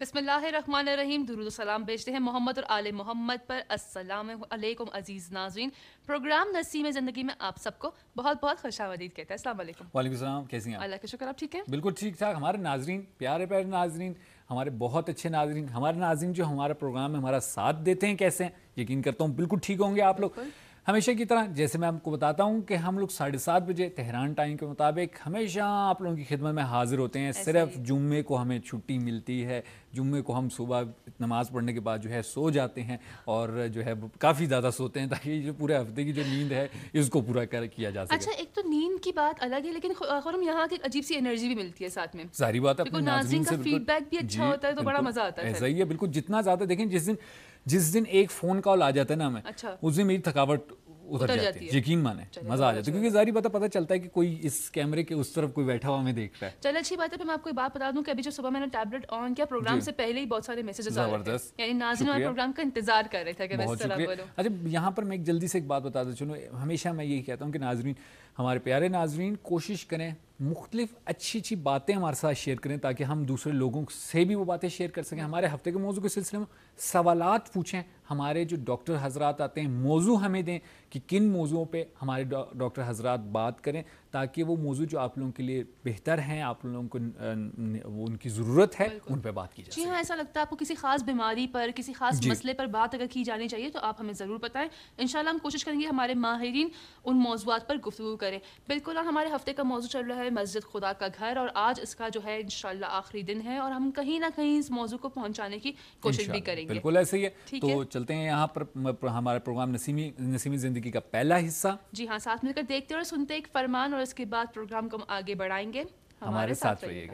بسم اللہ الرحمن الرحیم. درود و سلام بھیجتے ہیں محمد اور آل محمد پر. السلام علیکم عزیز ناظرین. پروگرام نسیم زندگی میں آپ سب کو بہت بہت خوش آمدید کہتے ہیں. السلام علیکم. وعلیکم السلام. کیسی ہیں آپ؟ اللہ کا شکر, آپ ٹھیک ہیں؟ بالکل ٹھیک ٹھاک. ہمارے ناظرین, پیارے پیارے ناظرین, ہمارے بہت اچھے ناظرین, ہمارے ناظرین جو ہمارا پروگرام میں ہمارا ساتھ دیتے ہیں, کیسے ہیں؟ یقین کرتا ہوں بالکل ٹھیک ہوں گے آپ لوگ. ہمیشہ کی طرح جیسے میں آپ کو بتاتا ہوں کہ ہم لوگ 7:30 بجے تہران ٹائم کے مطابق ہمیشہ آپ لوگوں کی خدمت میں حاضر ہوتے ہیں. صرف جمعے کو ہمیں چھٹی ملتی ہے. جمعے کو ہم صبح نماز پڑھنے کے بعد جو ہے سو جاتے ہیں, اور جو ہے کافی زیادہ سوتے ہیں تاکہ جو پورے ہفتے کی جو نیند ہے اس کو پورا کیا جا سکے. اچھا, ایک تو نیند کی بات الگ ہے, لیکن خرم یہاں کی عجیب سی انرجی بھی ملتی ہے ساتھ میں. ظاہری بات ہے, اپنے ناظرین سے فیڈ بیک بھی اچھا ہوتا ہے تو بڑا مزہ آتا ہے. ایسا ہی ہے بالکل. جتنا زیادہ دیکھیں, جس دن ایک فون کال آ جاتا ہے نا ہمیں, اس دن میری تھکاوٹ اتر جاتی ہے. یقین مانے مزہ آ جاتا ہے, کیونکہ ظاہری پتہ چلتا ہے کہ کوئی اس کیمرے کے اس طرف کوئی بیٹھا ہوا ہمیں دیکھ رہا ہے. چلو اچھی بات ہے. پھر میں آپ کو ایک بات بتا دوں کہ ابھی جو صبح میں نے ٹیبلٹ آن کیا, پروگرام سے پہلے ہی بہت سارے میسیجز آ رہے تھے, یعنی ناظرین ہمارے پروگرام کا انتظار کر رہے تھے کہ میں اس طرح بولوں. اچھا, یہاں پر میں ایک جلدی سے ایک بات بتا دوں. چلو, ہمیشہ میں یہی کہتا ہوں کہ ناظرین, ہمارے پیارے ناظرین, کوشش کریں مختلف اچھی باتیں ہمارے ساتھ شیئر کریں تاکہ ہم دوسرے لوگوں سے بھی وہ باتیں شیئر کر سکیں. ہمارے ہفتے کے موضوع کے سلسلے میں سوالات پوچھیں. ہمارے جو ڈاکٹر حضرات آتے ہیں موضوع ہمیں دیں کہ کن موضوعوں پہ ہمارے ڈاکٹر حضرات بات کریں تاکہ وہ موضوع جو آپ لوگوں کے لیے بہتر ہیں, آپ لوگوں کو وہ ان کی ضرورت ہے, ان پہ بات کی جائے. جی ہاں, ایسا لگتا ہے آپ کو کسی خاص بیماری پر, کسی خاص مسئلے پر بات اگر کی جانی چاہیے تو آپ ہمیں ضرور بتائیں. انشاءاللہ ہم کوشش کریں گے ہمارے ماہرین ان موضوعات پر گفتگو کریں. بالکل. اور ہمارے ہفتے کا موضوع چل رہا ہے مسجد خدا کا گھر, اور آج اس کا جو ہے انشاءاللہ آخری دن ہے, اور ہم کہیں نہ کہیں اس موضوع کو پہنچانے کی کوشش بھی کریں گے. بالکل ایسے ہی ہے. تو چلتے ہیں یہاں پر ہمارا پروگرام نسیمی زندگی کا پہلا حصہ. جی ہاں, ساتھ مل کر دیکھتے اور سنتے ایک فرمان, اور اس کے بعد پروگرام کو ہم آگے بڑھائیں گے. ہمارے ساتھ رہیے گا.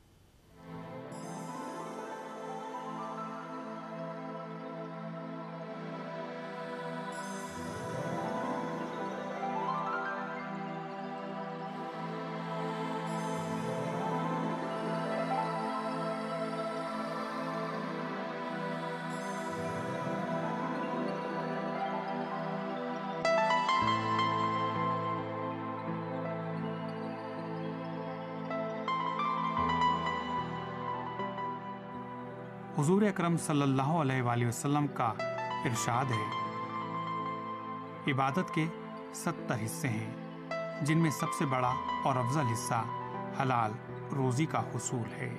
حضور اکرم صلی اللہ علیہ وآلہ وسلم کا ارشاد ہے, عبادت کے 70 حصے ہیں جن میں سب سے بڑا اور افضل حصہ حلال روزی کا حصول ہے.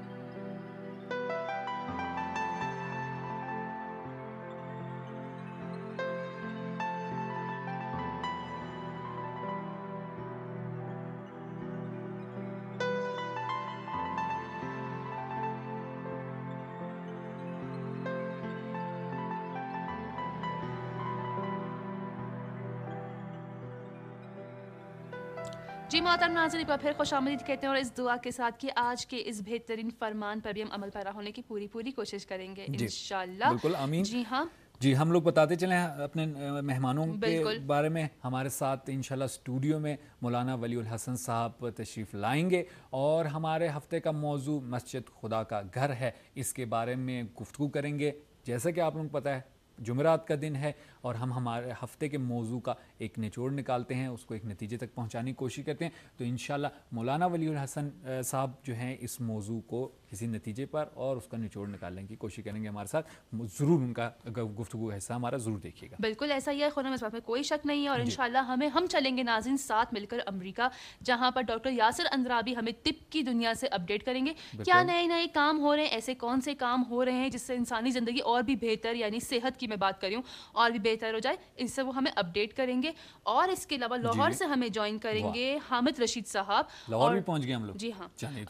جی محترم ناظرین, پر پھر خوش آمدید کہتے ہیں, اور اس دعا کے ساتھ کہ آج کے اس بہترین فرمان پر بھی ہم عمل پیرا ہونے کی پوری کوشش کریں گے انشاءاللہ. بالکل, آمین. جی ہاں جی, ہم لوگ بتاتے چلیں اپنے مہمانوں کے بارے میں. ہمارے ساتھ انشاءاللہ اسٹوڈیو میں مولانا ولی الحسن صاحب تشریف لائیں گے, اور ہمارے ہفتے کا موضوع مسجد خدا کا گھر ہے, اس کے بارے میں گفتگو کریں گے. جیسا کہ آپ لوگوں کو پتہ ہے جمعرات کا دن ہے, اور ہم ہمارے ہفتے کے موضوع کا ایک نچوڑ نکالتے ہیں, اس کو ایک نتیجے تک پہنچانے کی کوشش کرتے ہیں. تو انشاءاللہ مولانا ولی الحسن صاحب جو ہیں اس موضوع کو کسی نتیجے پر اور اس کا نچوڑ نکالنے کی کوشش کریں گے ہمارے ساتھ. ضرور ان کا گفتگو حصہ ہمارا ضرور دیکھیے گا. بالکل ایسا ہی ہے خورم, اس بات میں کوئی شک نہیں ہے. اور انشاءاللہ ہم چلیں گے ناظرین ساتھ مل کر امریکہ, جہاں پر ڈاکٹر یاسر اندرابی ہمیں طب کی دنیا سے اپڈیٹ کریں گے. کیا نئے کام ہو رہے ہیں, ایسے کون سے کام ہو رہے ہیں جس سے انسانی زندگی اور بھی بہتر, یعنی صحت کی میں بات کر رہی ہوں, اور بھی بہتر ہو جائے, اس سے وہ ہمیں اپڈیٹ کریں گے. اور اس کے علاوہ لاہور سے ہمیں جوائن کریں گے حامد رشید صاحب. لاہور بھی پہنچ گئے ہم لوگ. جی ہاں,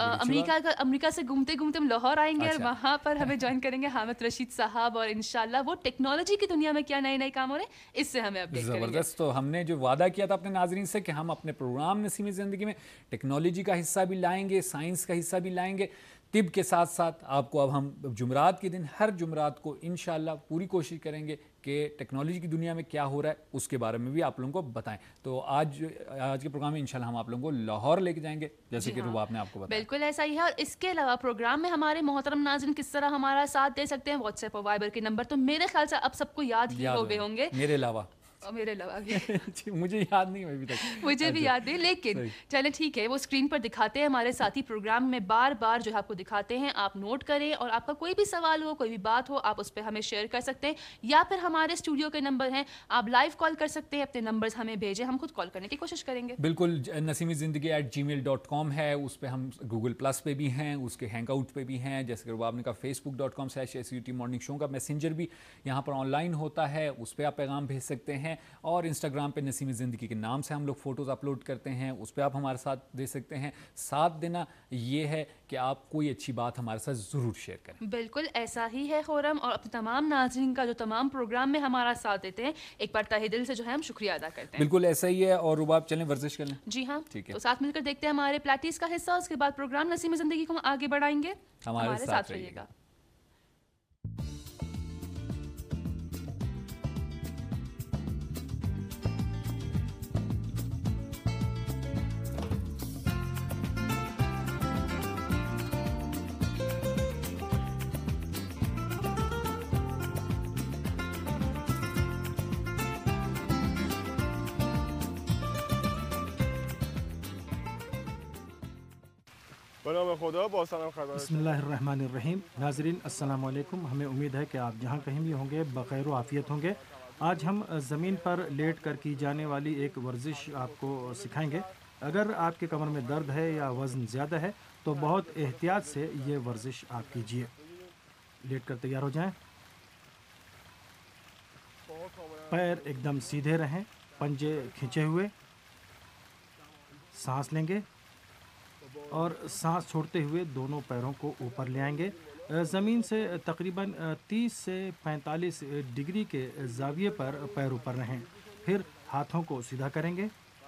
امریکہ سے گھومتے ہم لاہور آئیں گے, اور وہاں پر ہمیں جوائن کریں گے حامد رشید صاحب, اور انشاءاللہ وہ ٹیکنالوجی کی دنیا میں کیا نئے کام ہو رہے ہیں اس سے ہمیں اپڈیٹ کریں گے. زبردست. تو ہم نے جو وعدہ کیا تھا اپنے ناظرین سے کہ ہم اپنے پروگرام نسیم زندگی میں ٹیکنالوجی کا حصہ بھی لائیں گے, سائنس کا حصہ بھی لائیں گے, طب کے ساتھ ساتھ آپ کو اب ہم جمعرات کے دن ہر جمعرات کو انشاءاللہ پوری کوشش کریں گے کہ ٹیکنالوجی کی دنیا میں کیا ہو رہا ہے اس کے بارے میں بھی آپ لوگوں کو بتائیں. تو آج کے پروگرام میں انشاءاللہ ہم آپ لوگوں کو لاہور لے کے جائیں گے, جیسے کہ رباب نے آپ کو بتایا. بالکل ایسا ہی ہے. اور اس کے علاوہ پروگرام میں ہمارے محترم ناظرین کس طرح ہمارا ساتھ دے سکتے ہیں, واٹس ایپ اور وائبر کے نمبر تو میرے خیال سے اب سب کو یاد ہی ہو گئے ہوں گے. میرے علاوہ मेरे अलावा भी मुझे याद नहीं है अभी तक। मुझे भी याद नहीं, लेकिन चले ठीक है, वो स्क्रीन पर दिखाते हैं हमारे साथी, प्रोग्राम में बार बार जो है आपको दिखाते हैं, आप नोट करें और आपका कोई भी सवाल हो, कोई भी बात हो, आप उस पर हमें शेयर कर सकते हैं, या फिर हमारे स्टूडियो के नंबर हैं, आप लाइव कॉल कर सकते हैं, अपने नंबर्स हमें भेजें, हम खुद कॉल करने की कोशिश करेंगे। बिल्कुल, naseemizindagi@gmail.com है, उस पर हम गूगल प्लस पे भी हैं, उसके हैंगआउट पे भी हैं, जैसे कि आपने कहा facebook.com/SUT मॉर्निंग शो का मैसेंजर भी यहाँ पर ऑनलाइन होता है, उस पर आप पैगाम भेज सकते हैं, और इंस्टाग्राम पे नसीम ज़िंदगी के नाम से हम लोग फ़ोटोज़ अपलोड करते हैं, उस पर आप हमारे साथ दे सकते हैं। साथ देना ये है कि आप कोई अच्छी बात हमारे साथ ज़रूर शेयर करें। बिल्कुल ऐसा ही है खुर्रम, और अपने तमाम नाज़रीन का जो तमाम प्रोग्राम में हमारा साथ देते हैं, एक बार तहे दिल से जो है हम शुक्रिया अदा करते हैं। बिल्कुल ऐसा ही है, और रुबाब चलें वर्जिश कर लें। जी हाँ, ठीक है, तो साथ मिलकर देखते हैं हमारे प्लेटीज का हिस्सा, उसके बाद प्रोग्राम नसीम ज़िंदगी को हम आगे बढ़ाएंगे। हमारे साथ रहिएगा। बिस्मिल्लाहिर्रहमानिर्रहीम। नाज़रीन अस्सलाम वालेकुम। हमें उम्मीद है कि आप जहाँ कहीं भी होंगे बख़ैर व आफ़ियत होंगे। आज हम ज़मीन पर लेट कर की जाने वाली एक वर्जिश आपको सिखाएंगे। अगर आपके कमर में दर्द है या वज़न ज़्यादा है तो बहुत एहतियात से ये वर्जिश आप कीजिए। लेट कर तैयार हो जाएं। पैर एकदम सीधे रहें, पंजे खींचे हुए। सांस लेंगे और सांस छोड़ते हुए दोनों पैरों को ऊपर ले आएंगे। ज़मीन से तकरीबन 30 से 45 डिग्री के ज़ाविये पर पैर ऊपर रहें। फिर हाथों को सीधा करेंगे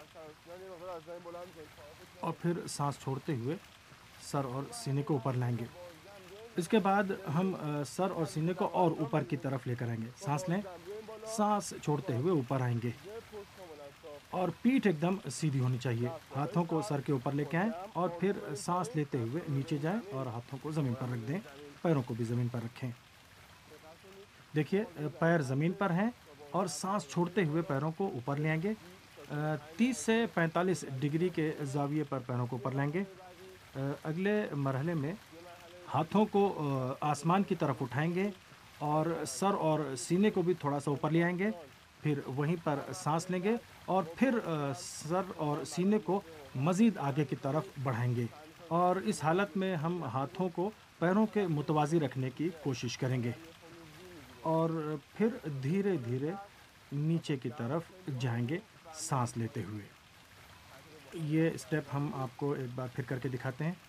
और फिर सांस छोड़ते हुए सर और सीने को ऊपर लाएंगे। इसके बाद हम सर और सीने को और ऊपर की तरफ लेकर आएंगे। सांस लें, सांस छोड़ते हुए ऊपर आएंगे और पीठ एकदम सीधी होनी चाहिए। हाथों को सर के ऊपर लेके आएं और फिर सांस लेते हुए नीचे जाएं और हाथों को ज़मीन पर रख दें। पैरों को भी ज़मीन पर रखें। देखिए, पैर ज़मीन पर हैं और सांस छोड़ते हुए पैरों को ऊपर ले आएंगे। 30 से 45 डिग्री के ज़ाविये पर पैरों को ऊपर लाएंगे। अगले मरहले में हाथों को आसमान की तरफ उठाएंगे और सर और सीने को भी थोड़ा सा ऊपर ले आएंगे। फिर वहीं पर सांस लेंगे और फिर सर और सीने को मज़ीद आगे की तरफ बढ़ाएंगे, और इस हालत में हम हाथों को पैरों के मुतवाज़ी रखने की कोशिश करेंगे और फिर धीरे धीरे नीचे की तरफ जाएंगे सांस लेते हुए। ये स्टेप हम आपको एक बार फिर करके दिखाते हैं।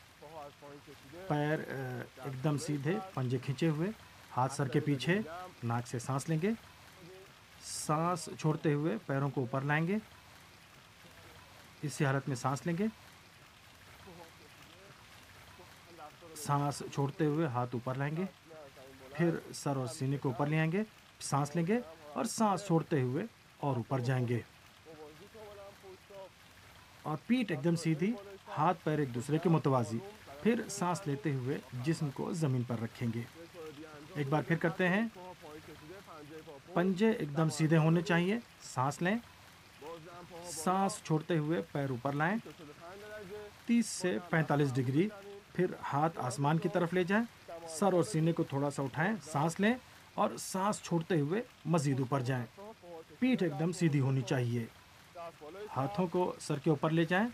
पैर एकदम सीधे, पंजे खींचे हुए, हाथ सर के पीछे, नाक से सांस लेंगे। सांस छोड़ते हुए पैरों को ऊपर लाएंगे। इसी हालत में सांस लेंगे। सांस छोड़ते हुए हाथ ऊपर लाएंगे। फिर सर और सीने को ऊपर ले आएंगे। सांस लेंगे और सांस छोड़ते हुए और ऊपर जाएंगे और पीठ एकदम सीधी, हाथ पैर एक दूसरे के मुतवाज़ी। फिर सांस लेते हुए जिस्म को ज़मीन पर रखेंगे। एक बार फिर करते हैं। पंजे एकदम सीधे होने चाहिए। सांस लें, सांस छोड़ते हुए पैर ऊपर लाएं 30 से 45 डिग्री। फिर हाथ आसमान की तरफ ले जाएं, सर और सीने को थोड़ा सा उठाएं, सांस लें और सांस छोड़ते हुए मज़ीद ऊपर जाएं। पीठ एकदम सीधी होनी चाहिए। हाथों को सर के ऊपर ले जाएं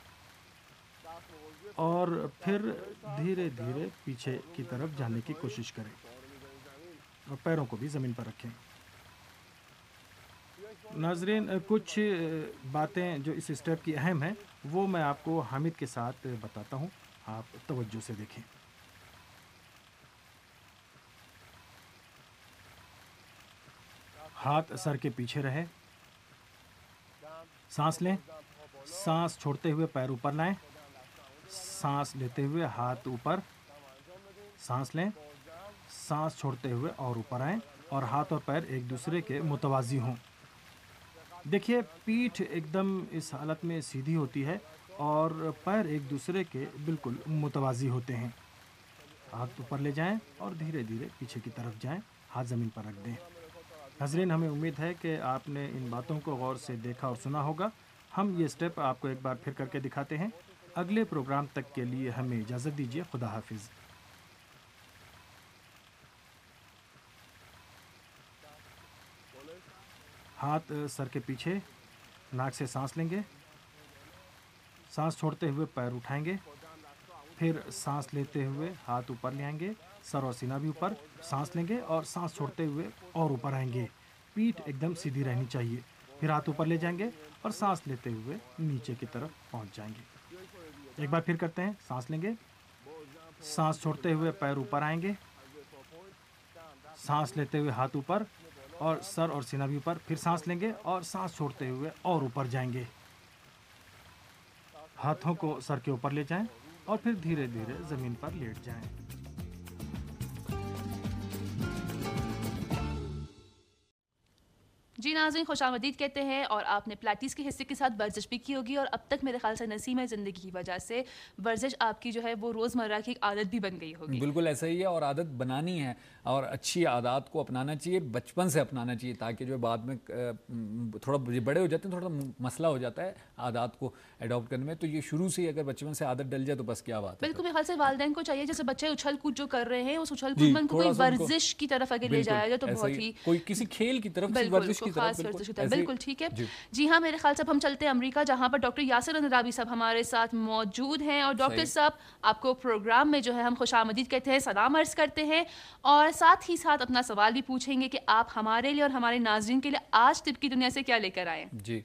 और फिर धीरे धीरे पीछे की तरफ जाने की कोशिश करें और पैरों को भी ज़मीन पर रखें। नाज़रीन, कुछ बातें जो इस स्टेप की अहम हैं वो मैं आपको हामिद के साथ बताता हूँ, आप तवज्जो से देखें। हाथ सर के पीछे रहे। सांस लें, सांस छोड़ते हुए पैर ऊपर लाएं। सांस लेते हुए हाथ ऊपर। सांस लें, सांस छोड़ते हुए और ऊपर आएं और हाथ और पैर एक दूसरे के मुतवाज़ी हों। देखिए, पीठ एकदम इस हालत में सीधी होती है और पैर एक दूसरे के बिल्कुल मुतवाज़ी होते हैं। हाथ ऊपर ले जाएं और धीरे धीरे पीछे की तरफ जाएं। हाथ ज़मीन पर रख दें। नाज़रीन, हमें उम्मीद है कि आपने इन बातों को गौर से देखा और सुना होगा। हम ये स्टेप आपको एक बार फिर करके दिखाते हैं। अगले प्रोग्राम तक के लिए हमें इजाज़त दीजिए। खुदा हाफिज़। हाथ सर के पीछे, नाक से सांस लेंगे, सांस छोड़ते हुए पैर उठाएंगे, फिर सांस लेते हुए हाथ ऊपर ले आएंगे, सर और सीना भी ऊपर, सांस लेंगे और सांस छोड़ते हुए और ऊपर आएंगे। पीठ एकदम सीधी रहनी चाहिए। फिर हाथ ऊपर ले जाएंगे और सांस लेते हुए नीचे की तरफ पहुंच जाएंगे। एक बार फिर करते हैं। सांस लेंगे, सांस छोड़ते हुए पैर ऊपर आएंगे, सांस लेते हुए हाथ ऊपर और सर और सीना भी ऊपर, फिर सांस लेंगे और सांस छोड़ते हुए और ऊपर जाएंगे। हाथों को सर के ऊपर ले जाएं और फिर धीरे धीरे ज़मीन पर लेट जाएं। जी नाज़रीन, खुशामदीद कहते हैं। और आपने पिलाटीज के हिस्से के साथ वर्जिश भी की होगी, और अब तक मेरे ख्याल से नसीम ज़िंदगी की वजह से वर्जिश आपकी जो है वो रोज़मर्रा की एक आदत भी बन गई होगी। बिल्कुल ऐसा ही है, और आदत बनानी है और अच्छी आदत को अपनाना चाहिए, बचपन से अपनाना चाहिए, ताकि जो बाद में थोड़ा बड़े हो जाते हैं थोड़ा मसला हो जाता है आदत को अडॉप्ट करने में। तो ये शुरू से ही अगर बचपन से आदत डल जाए तो बस क्या बात है। बिल्कुल, मेरे ख्याल से वालिदैन को चाहिए जैसे बच्चे उछल कूद जो कर रहे हैं, उस उछल कूद में कोई वर्जिश की तरफ अगर ले जाया जाए तो बहुत ही कोई किसी खेल की तरफ, वर्जिश की तरफ। बिल्कुल ठीक है जी हाँ। मेरे ख्याल से अब हम चलते हैं अमेरिका, जहाँ पर डॉक्टर यासिर अंद्राबी साहब हमारे साथ मौजूद हैं। और डॉक्टर साहब, आपको प्रोग्राम में जो है हम खुशामदीद कहते हैं, सलाम अर्ज़ करते हैं, और साथ ही साथ अपना सवाल भी पूछेंगे कि आप हमारे लिए और हमारे नाज़रीन के लिए आज तिब की दुनिया से क्या लेकर आए। जी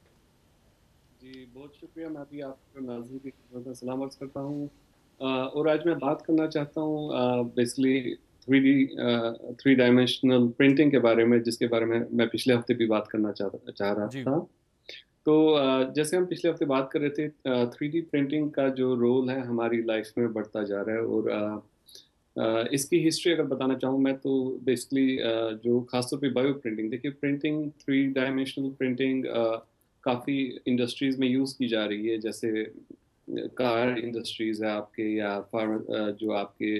बहुत शुक्रिया। मैं भी आपको नाज़रीन की खिदमत में सलाम अर्ज़ करता हूँ, और आज मैं बात करना चाहता हूँ बेसिकली 3 डायमेंशनल प्रिंटिंग के बारे में, जिसके बारे में मैं पिछले हफ्ते भी बात करना चाह रहा था। तो जैसे हम पिछले हफ्ते बात कर रहे थे, 3D प्रिंटिंग का जो रोल है हमारी लाइफ में बढ़ता जा रहा है। और इसकी हिस्ट्री अगर बताना चाहूँ मैं, तो बेसिकली जो खासतौर पे बायो प्रिंटिंग, देखिए प्रिंटिंग 3 डायमेंशनल प्रिंटिंग काफ़ी इंडस्ट्रीज़ में यूज़ की जा रही है, जैसे कार इंडस्ट्रीज़ है आपके, या जो आपके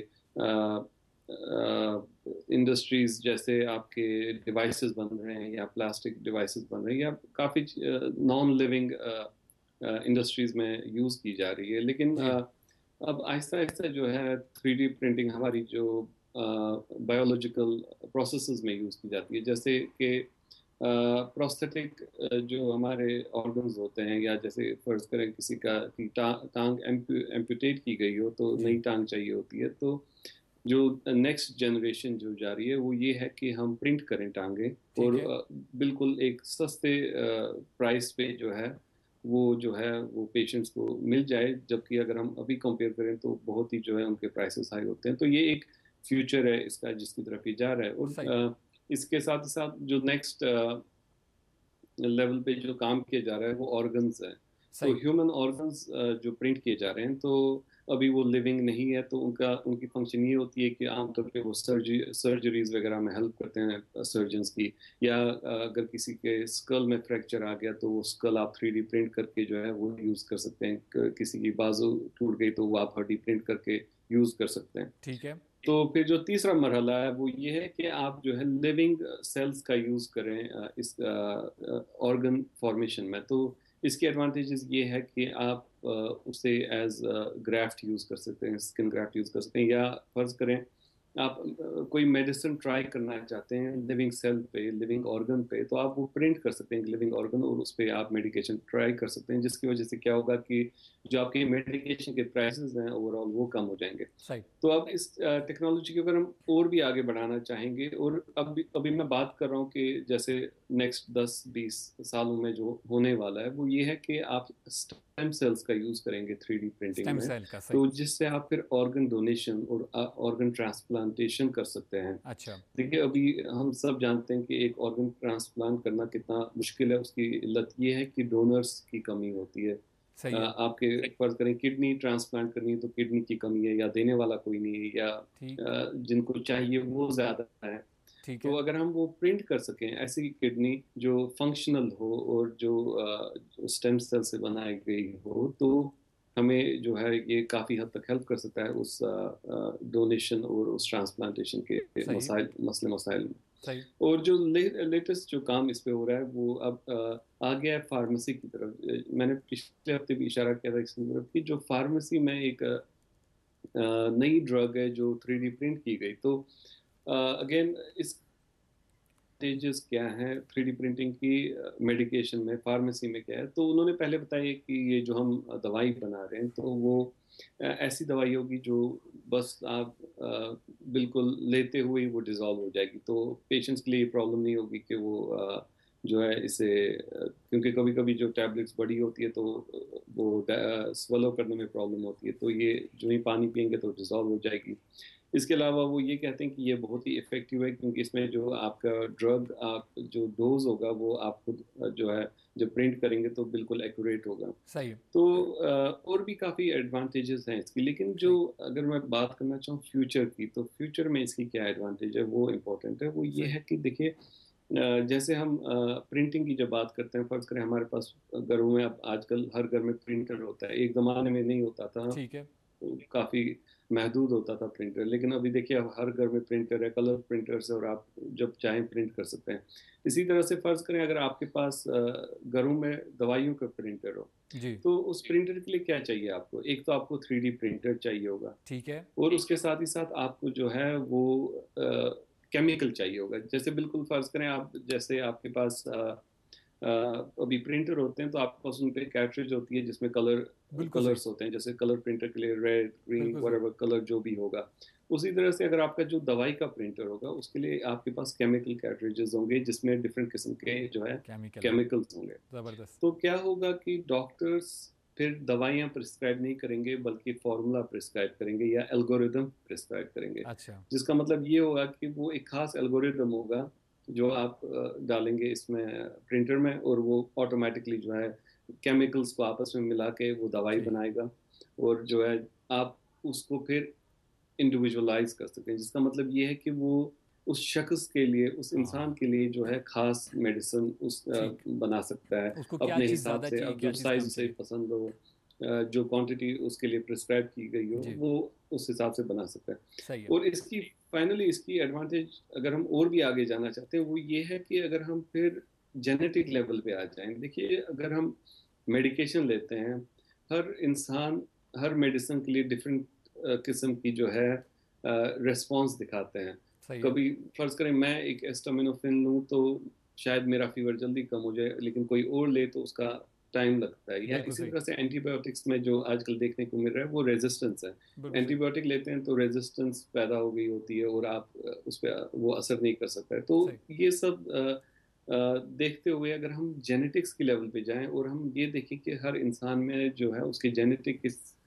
इंडस्ट्रीज़ जैसे आपके डिवाइसेस बन रहे हैं, या प्लास्टिक डिवाइसेस बन रहे हैं, या काफ़ी नॉन लिविंग इंडस्ट्रीज़ में यूज़ की जा रही है। लेकिन अब आहिस्ता आहिस्ता जो है 3D प्रिंटिंग हमारी जो बायोलॉजिकल प्रोसेसेस में यूज़ की जाती है, जैसे कि प्रोस्थेटिक जो हमारे ऑर्गन्स होते हैं, या जैसे फर्ज करें किसी की टांग एम्पुटेट की गई हो तो नई टांग चाहिए होती है, तो जो नेक्स्ट जनरेशन जो जा रही है वो ये है कि हम प्रिंट करें टांगे, और बिल्कुल एक सस्ते प्राइस पे जो है वो पेशेंट्स को मिल जाए। जबकि अगर हम अभी कंपेयर करें तो बहुत ही जो है उनके प्राइसेस हाई होते हैं। तो ये एक फ्यूचर है इसका, जिसकी तरफ ये जा रहा है। और इसके साथ ही साथ जो नेक्स्ट लेवल पे जो काम किया जा रहा है वो ऑर्गन्स है। तो ह्यूमन ऑर्गन्स जो प्रिंट किए जा रहे हैं, तो अभी वो लिविंग नहीं है, तो उनकी फंक्शन ये होती है कि आमतौर पे वो सर्जरीज वगैरह में हेल्प करते हैं सर्जन्स की, या अगर किसी के स्कल में फ्रैक्चर आ गया तो वो स्कल आप 3D प्रिंट करके जो है वो यूज़ कर सकते हैं। किसी की बाजू टूट गई तो वो आप हड्डी प्रिंट करके यूज़ कर सकते हैं। ठीक है। तो फिर जो तीसरा मरहला है वो ये है कि आप जो है लिविंग सेल्स का यूज़ करें इस ऑर्गन फॉर्मेशन में। तो इसकी एडवांटेजेस ये है कि आप उसे एज ग्राफ्ट यूज़ कर सकते हैं, स्किन ग्राफ्ट यूज़ कर सकते हैं, या फर्ज करें आप कोई मेडिसिन ट्राई करना चाहते हैं लिविंग सेल पे, लिविंग ऑर्गन पे, तो आप वो प्रिंट कर सकते हैं लिविंग ऑर्गन, और उस पर आप मेडिकेशन ट्राई कर सकते हैं, जिसकी वजह से क्या होगा कि जो आपके मेडिकेशन के प्राइसेस हैं ओवरऑल वो कम हो जाएंगे। तो अब इस टेक्नोलॉजी को अगर हम और भी आगे बढ़ाना चाहेंगे, और अभी मैं बात कर रहा हूँ कि जैसे नेक्स्ट 10-20 सालों में जो होने वाला है वो ये है कि आप स्टेम सेल्स का यूज़ करेंगे 3D प्रिंटिंग में, तो जिससे आप फिर ऑर्गन डोनेशन और ऑर्गन ट्रांसप्लांटेशन कर सकते हैं। अच्छा, देखिए अभी हम सब जानते हैं कि एक ऑर्गन ट्रांसप्लांट करना कितना मुश्किल है। उसकी इल्लत ये है कि डोनर्स की कमी होती है। आपके फर्ज करें किडनी ट्रांसप्लांट करनी है तो किडनी की कमी है, या देने वाला कोई नहीं है, या जिनको चाहिए वो ज़्यादा है। तो अगर हम वो प्रिंट कर सकें ऐसी किडनी जो फंक्शनल हो और जो स्टेम सेल से बनाई गई हो, तो ہمیں جو ہے یہ کافی حد تک ہیلپ کر سکتا ہے اس ڈونیشن اور اس ٹرانسپلانٹیشن کے مسائل میں. اور جو لیٹسٹ جو کام اس پہ ہو رہا ہے وہ اب آ گیا ہے فارمیسی کی طرف. میں نے پچھلے ہفتے بھی اشارہ کیا تھا اس کی طرف کہ جو فارمیسی میں ایک نئی ڈرگ ہے جو 3D پرنٹ کی گئی. تو اگین اس اسٹیجز کیا ہیں 3D پرنٹنگ کی میڈیکیشن میں، فارمیسی میں کیا ہے. تو انہوں نے پہلے بتایا کہ یہ جو ہم دوائی بنا رہے ہیں تو وہ ایسی دوائی ہوگی جو بس آپ بالکل لیتے ہوئے وہ ڈیزالو ہو جائے گی. تو پیشنٹس کے لیے یہ پرابلم نہیں ہوگی کہ وہ جو ہے اسے، کیونکہ کبھی کبھی جو ٹیبلٹس بڑی ہوتی ہے تو وہ سوالو کرنے میں پرابلم ہوتی ہے، تو یہ جو ہی پانی پئیں گے تو ڈیزالو ہو جائے گی. اس کے علاوہ وہ یہ کہتے ہیں کہ یہ بہت ہی افیکٹو ہے کیونکہ اس میں جو آپ کا ڈرگ آپ جو ڈوز ہوگا وہ آپ خود جو ہے جب پرنٹ کریں گے تو بالکل ایکوریٹ ہوگا. صحیح. تو اور بھی کافی ایڈوانٹیجز ہیں اس کی. لیکن جو اگر میں بات کرنا چاہوں فیوچر کی، تو فیوچر میں اس کی کیا ایڈوانٹیج ہے وہ امپورٹنٹ ہے. وہ یہ ہے کہ دیکھیے جیسے ہم پرنٹنگ کی جب بات کرتے ہیں، فرض کریں ہمارے پاس گھروں میں اب آج کل ہر گھر میں پرنٹر ہوتا ہے. ایک زمانے میں نہیں ہوتا تھا، ٹھیک ہے، کافی محدود ہوتا تھا پرنٹر. لیکن ابھی دیکھیے اب ہر گھر میں پرنٹر ہے، کلر پرنٹرز ہے، اور آپ جب چاہیں پرنٹ کر سکتے ہیں. اسی طرح سے فرض کریں اگر آپ کے پاس گھروں میں دوائیوں کا پرنٹر ہو جی، تو اس پرنٹر کے لیے کیا چاہیے آپ کو؟ ایک تو آپ کو 3D پرنٹر چاہیے ہوگا، ٹھیک ہے، اور اس کے ساتھ ہی ساتھ آپ کو جو ہے وہ کیمیکل چاہیے ہوگا. جیسے بالکل فرض کریں آپ، جیسے آپ کے پاس ابھی پرنٹر ہوتے ہیں تو آپ کے پاس ان پہ کیٹریج ہوتی ہے جس میں کلرز ہوتے ہیں، جیسے کلر پرنٹر کے لیے ریڈ، گرین، whatever کلر جو بھی ہوگا. اسی طرح سے اگر آپ کا جو دوائی کا پرنٹر ہوگا اس کے لیے آپ کے پاس کیمیکل کیٹریجز ہوں گے جس میں ڈفرینٹ قسم کے جو ہے کیمیکلز ہوں گے. زبردست. تو کیا ہوگا کہ ڈاکٹرز پھر دوائیاں پرسکرائب نہیں کریں گے بلکہ فارمولا پرسکرائب کریں گے یا الگوریدم پرسکرائب کریں گے. اچھا، جس کا مطلب یہ ہوگا کہ وہ ایک خاص الگوریدم ہوگا جو آپ ڈالیں گے اس میں پرنٹر میں، اور وہ آٹومیٹکلی جو ہے کیمیکلز کو آپس میں ملا کے وہ دوائی بنائے گا، اور جو ہے آپ اس کو پھر انڈیویجولائز کر سکتے ہیں. جس کا مطلب یہ ہے کہ وہ اس شخص کے لیے، اس انسان کے لیے جو ہے خاص میڈیسن اس بنا سکتا ہے اپنے حساب سے. اب جو سائز اسے پسند ہو، جو کوانٹٹی اس کے لیے پرسکرائب کی گئی ہو، وہ اس حساب سے بنا سکتا ہے. اور اس کی فائنلی اس کی ایڈوانٹیج اگر ہم اور بھی آگے جانا چاہتے ہیں وہ یہ ہے کہ اگر ہم پھر جینیٹک لیول پہ آ جائیں. دیکھیے اگر ہم میڈیکیشن لیتے ہیں، ہر انسان ہر میڈیسن کے لیے ڈفرینٹ قسم کی جو ہے ریسپانس دکھاتے ہیں. کبھی فرض کریں میں ایک ایسٹامینوفن لوں تو شاید میرا فیور جلدی کم ہو جائے، لیکن کوئی اور لے تو اس کا ٹائم لگتا ہے. یا اسی طرح سے اینٹی بایوٹکس میں جو آج کل دیکھنے کو مل رہا ہے وہ ریزسٹنس ہے. اینٹی بایوٹک لیتے ہیں تو ریزسٹنس پیدا ہو گئی ہوتی ہے اور آپ اس پہ وہ اثر نہیں کر سکتا ہے. تو یہ سب دیکھتے ہوئے اگر ہم جینیٹکس کی لیول پہ جائیں اور ہم یہ دیکھیں کہ ہر انسان میں جو ہے اس کے جینیٹک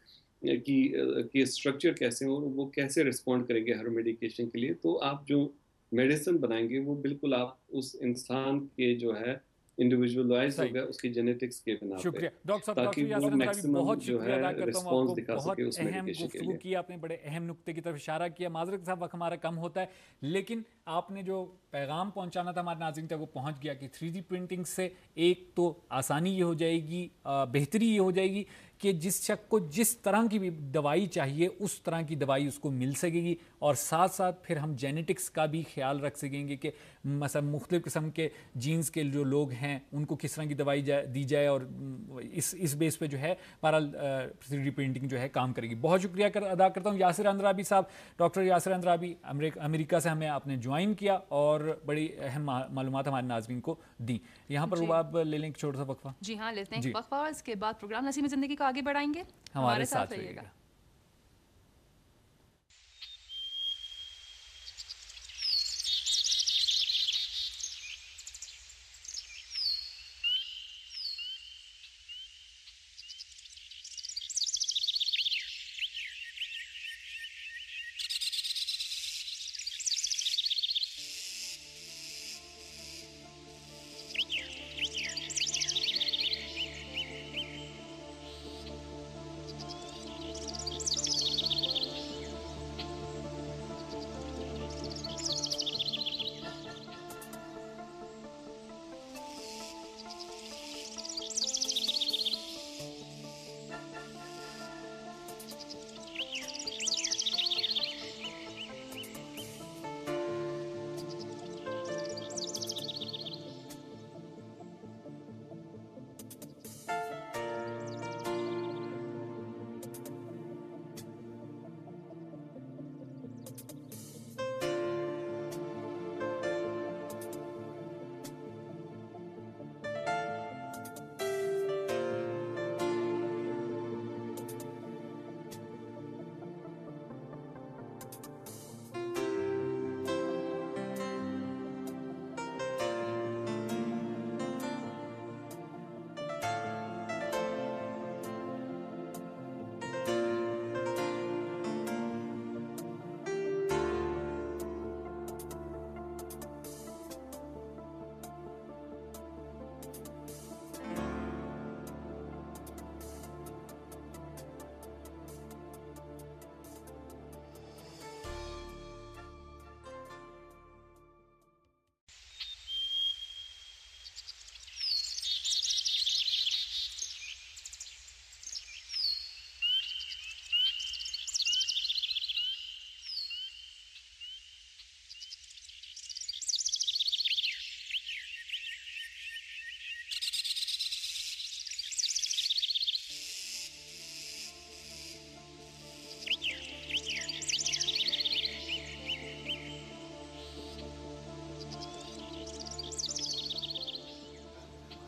کی اسٹرکچر کیسے ہیں اور وہ کیسے رسپونڈ کریں گے ہر میڈیکیشن کے لیے، تو آپ جو میڈیسن بنائیں گے وہ بالکل آپ اس انسان کے جو ہے انڈیویجولائز ہو گیا اس کی جینیٹکس کے بنا پہ. شکریہ ڈاکٹر صاحب. ڈاکٹر یاسر انصاری بہت شکریہ ادا کرتا ہوں آپ کو، بہت اہم گفتگو کی آپ نے، بڑے اہم نقطے کی طرف اشارہ کیا. معذرت صاحب وقت ہمارا کم ہوتا ہے، لیکن آپ نے جو پیغام پہنچانا تھا ہمارے ناظرین تک وہ پہنچ گیا کہ 3D پرنٹنگ سے ایک تو آسانی یہ ہو جائے گی، بہتری یہ ہو جائے گی کہ جس شخص کو جس طرح کی بھی دوائی چاہیے اس طرح کی دوائی اس کو مل سکے گی، اور ساتھ ساتھ پھر ہم جینیٹکس کا بھی خیال رکھ سکیں گے کہ مثلا مختلف قسم کے جینز کے جو لوگ ہیں ان کو کس طرح کی دوائی دی جائے، اور اس بیس پہ جو ہے بہرحال 3D پرنٹنگ جو ہے کام کرے گی. بہت شکریہ ادا کرتا ہوں یاسر اندرابی صاحب. ڈاکٹر یاسر اندرابی امریکہ سے ہمیں آپ نے جوائن کیا اور بڑی اہم معلومات ہمارے ناظرین کو دیں. یہاں پر وہ آپ لے لیں ایک چھوٹا سا وقفہ. جی ہاں لیتے ہیں وقفہ، اور اس کے بعد پروگرام نسیم زندگی کو آگے بڑھائیں گے. ہمارے ساتھ رہیے گا.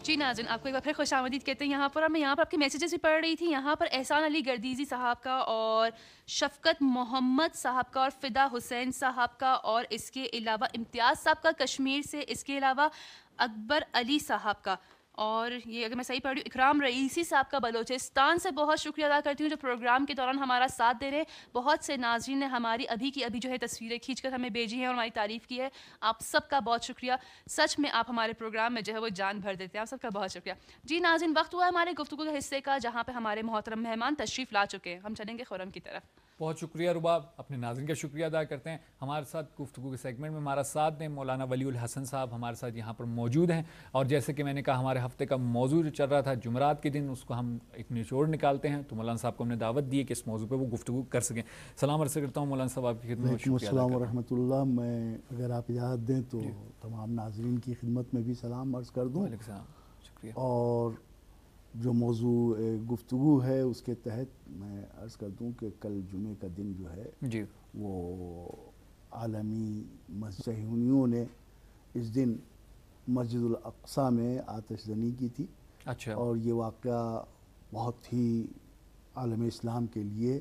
जी नाज़रीन, आपको एक बार फिर खुशामदीद कहते हैं यहाँ पर। और मैं यहाँ पर आपके मैसेजेस भी पढ़ रही थी, यहाँ पर एहसान अली गर्दीज़ी साहब का और शफ़क़त मोहम्मद साहब का और फ़िदा हुसैन साहब का और इसके अलावा इम्तियाज़ साहब का कश्मीर से, इसके अलावा अकबर अली साहब का, और ये अगर मैं सही पढ़ रही हूँ इकराम रईसी साहब का बलोचिस्तान से बहुत शुक्रिया अदा करती हूँ जो प्रोग्राम के दौरान हमारा साथ दे रहे हैं। बहुत से नाज़रीन ने हमारी अभी की अभी जो है तस्वीरें खींचकर हमें भेजी हैं और हमारी तारीफ़ की है। आप सबका बहुत शुक्रिया, सच में आप हमारे प्रोग्राम में जो है वो जान भर देते हैं, आप सबका बहुत शुक्रिया। जी नाज़रीन, वक्त हुआ हमारे गुफ्तगू के हिस्से का जहाँ पर हमारे मोहतरम मेहमान तशरीफ़ ला चुके हैं। हम चलेंगे खुर्रम की तरफ। बहुत शुक्रिया रुबाब, अपने नाज़रीन का शुक्रिया अदा करते हैं। हमारे साथ गुफ्तगू के सेगमेंट में हमारा साथ दें मौलाना वलीउल हसन साहब हमारे साथ यहाँ पर मौजूद हैं। और जैसे कि मैंने कहा, हमारे हफ्ते का मौजू जो चल रहा था जुमरात के दिन, उसको हम एक निचोड़ निकालते हैं। तो मौलाना साहब को हमने दावत दी है कि इस मौजू पर वो गुफ्तगू कर सकें। सलाम अर्ज़ करता हूँ मौलाना साहब, आपकी खिदमत में शुक्रिया। अस्सलाम रहमतुल्लाह। मैं अगर आप इजाज़त दें तो तमाम नाज़रीन की खिदमत में भी सलाम अर्ज़ कर दूँ। शुक्रिया। और जो मौजू गुफ्तगू है उसके तहत मैं अर्ज़ कर दूं कि कल जुमे का दिन जो है जी, वो आलमी मस्जिदों ने इस दिन मस्जिदुल अक़सा में आतिशज़नी की थी। अच्छा। और ये वाक़या बहुत ही आलम इस्लाम के लिए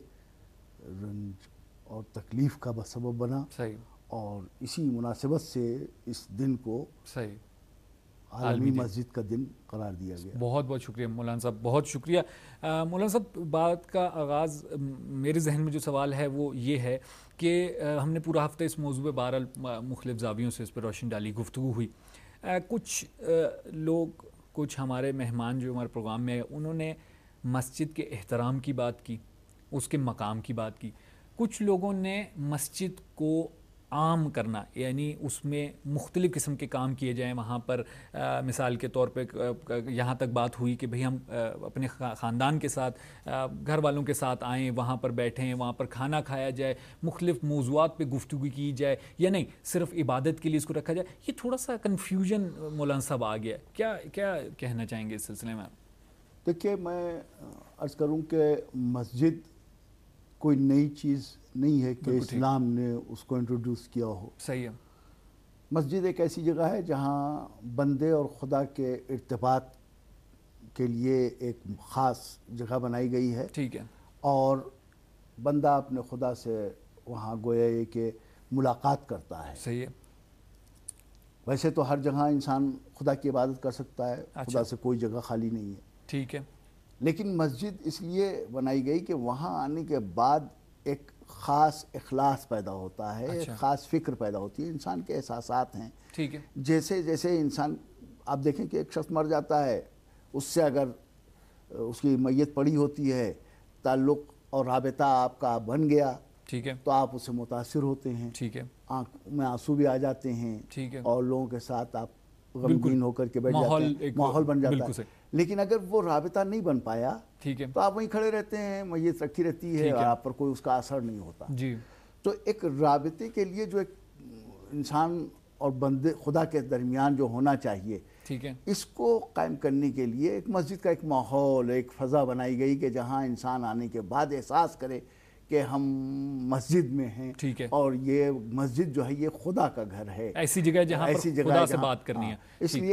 रंज और तकलीफ़ का सबब बना। सही। और इसी मुनासिबत से इस दिन को सही आलमी मस्जिद का दिन करार दिया गया। बहुत बहुत शुक्रिया मौलाना साहब, बहुत शुक्रिया। मौलाना साहब, बात का आगाज़ मेरे जहन में जो सवाल है वो ये है कि हमने पूरा हफ्ता इस मौजू पे बहरहाल मुख्तलिफ़ ज़ावियों से इस पर रोशनी डाली, गुफ्तगू हुई। कुछ लोग, कुछ हमारे मेहमान जो हमारे प्रोग्राम में है, उन्होंने मस्जिद के एहतराम की बात की, उसके मकाम की बात की। कुछ लोगों ने मस्जिद को आम करना, यानी उसमें मुख्तलिफ़ किस्म के काम किए जाएँ वहाँ पर। मिसाल के तौर पे यहाँ तक बात हुई कि भाई हम अपने ख़ानदान के साथ, घर वालों के साथ आएँ, वहाँ पर बैठें, वहाँ पर खाना खाया जाए, मुख्तलिफ़ मौज़ूआत पे गुफ्तगू की जाए, या नहीं सिर्फ इबादत के लिए इसको रखा जाए। ये थोड़ा सा कन्फ्यूजन मौलाना साहब आ गया, क्या क्या कहना चाहेंगे इस सिलसिले में? देखिए, मैं अर्ज़ करूँ कि मस्जिद कोई नई चीज़ नहीं है कि इस्लाम ने उसको इंट्रोड्यूस किया हो। सही है। मस्जिद एक ऐसी जगह है जहाँ बंदे और खुदा के इर्तिबात के लिए एक ख़ास जगह बनाई गई है। ठीक है। और बंदा अपने खुदा से वहाँ गोया ये कि मुलाकात करता है। सही है। वैसे तो हर जगह इंसान खुदा की इबादत कर सकता है। अच्छा। खुदा से कोई जगह खाली नहीं है। ठीक है। लेकिन मस्जिद इसलिए बनाई गई कि वहाँ आने के बाद एक ख़ास इखलास पैदा होता है। अच्छा। एक ख़ास फ़िक्र पैदा होती है, इंसान के एहसासात हैं। ठीक है। जैसे जैसे इंसान, आप देखें कि एक शख्स मर जाता है, उससे अगर उसकी मैयत पड़ी होती है, ताल्लुक़ और राबिता आपका बन गया, ठीक है, तो आप उससे मुतासिर होते हैं। ठीक है। आँख में आंसू भी आ जाते हैं। ठीक है। और लोगों के साथ आप गमगीन होकर के बैठ जाते हैं, माहौल बन जाता है। लेकिन अगर वो राबिता नहीं बन पाया, ठीक है, तो आप वहीं खड़े रहते हैं, मैयत रखी रहती है और आप पर कोई उसका असर नहीं होता जी। तो एक राबिते के लिए जो एक इंसान और बंदे खुदा के दरमियान जो होना चाहिए, ठीक है, इसको कायम करने के लिए एक मस्जिद का एक माहौल, एक फ़ज़ा बनाई गई कि जहाँ इंसान आने के बाद एहसास करे कि हम मस्जिद में हैं। ठीक है। और ये मस्जिद जो है ये खुदा का घर है, ऐसी जगह जहाँ पर खुदा से बात करनी है।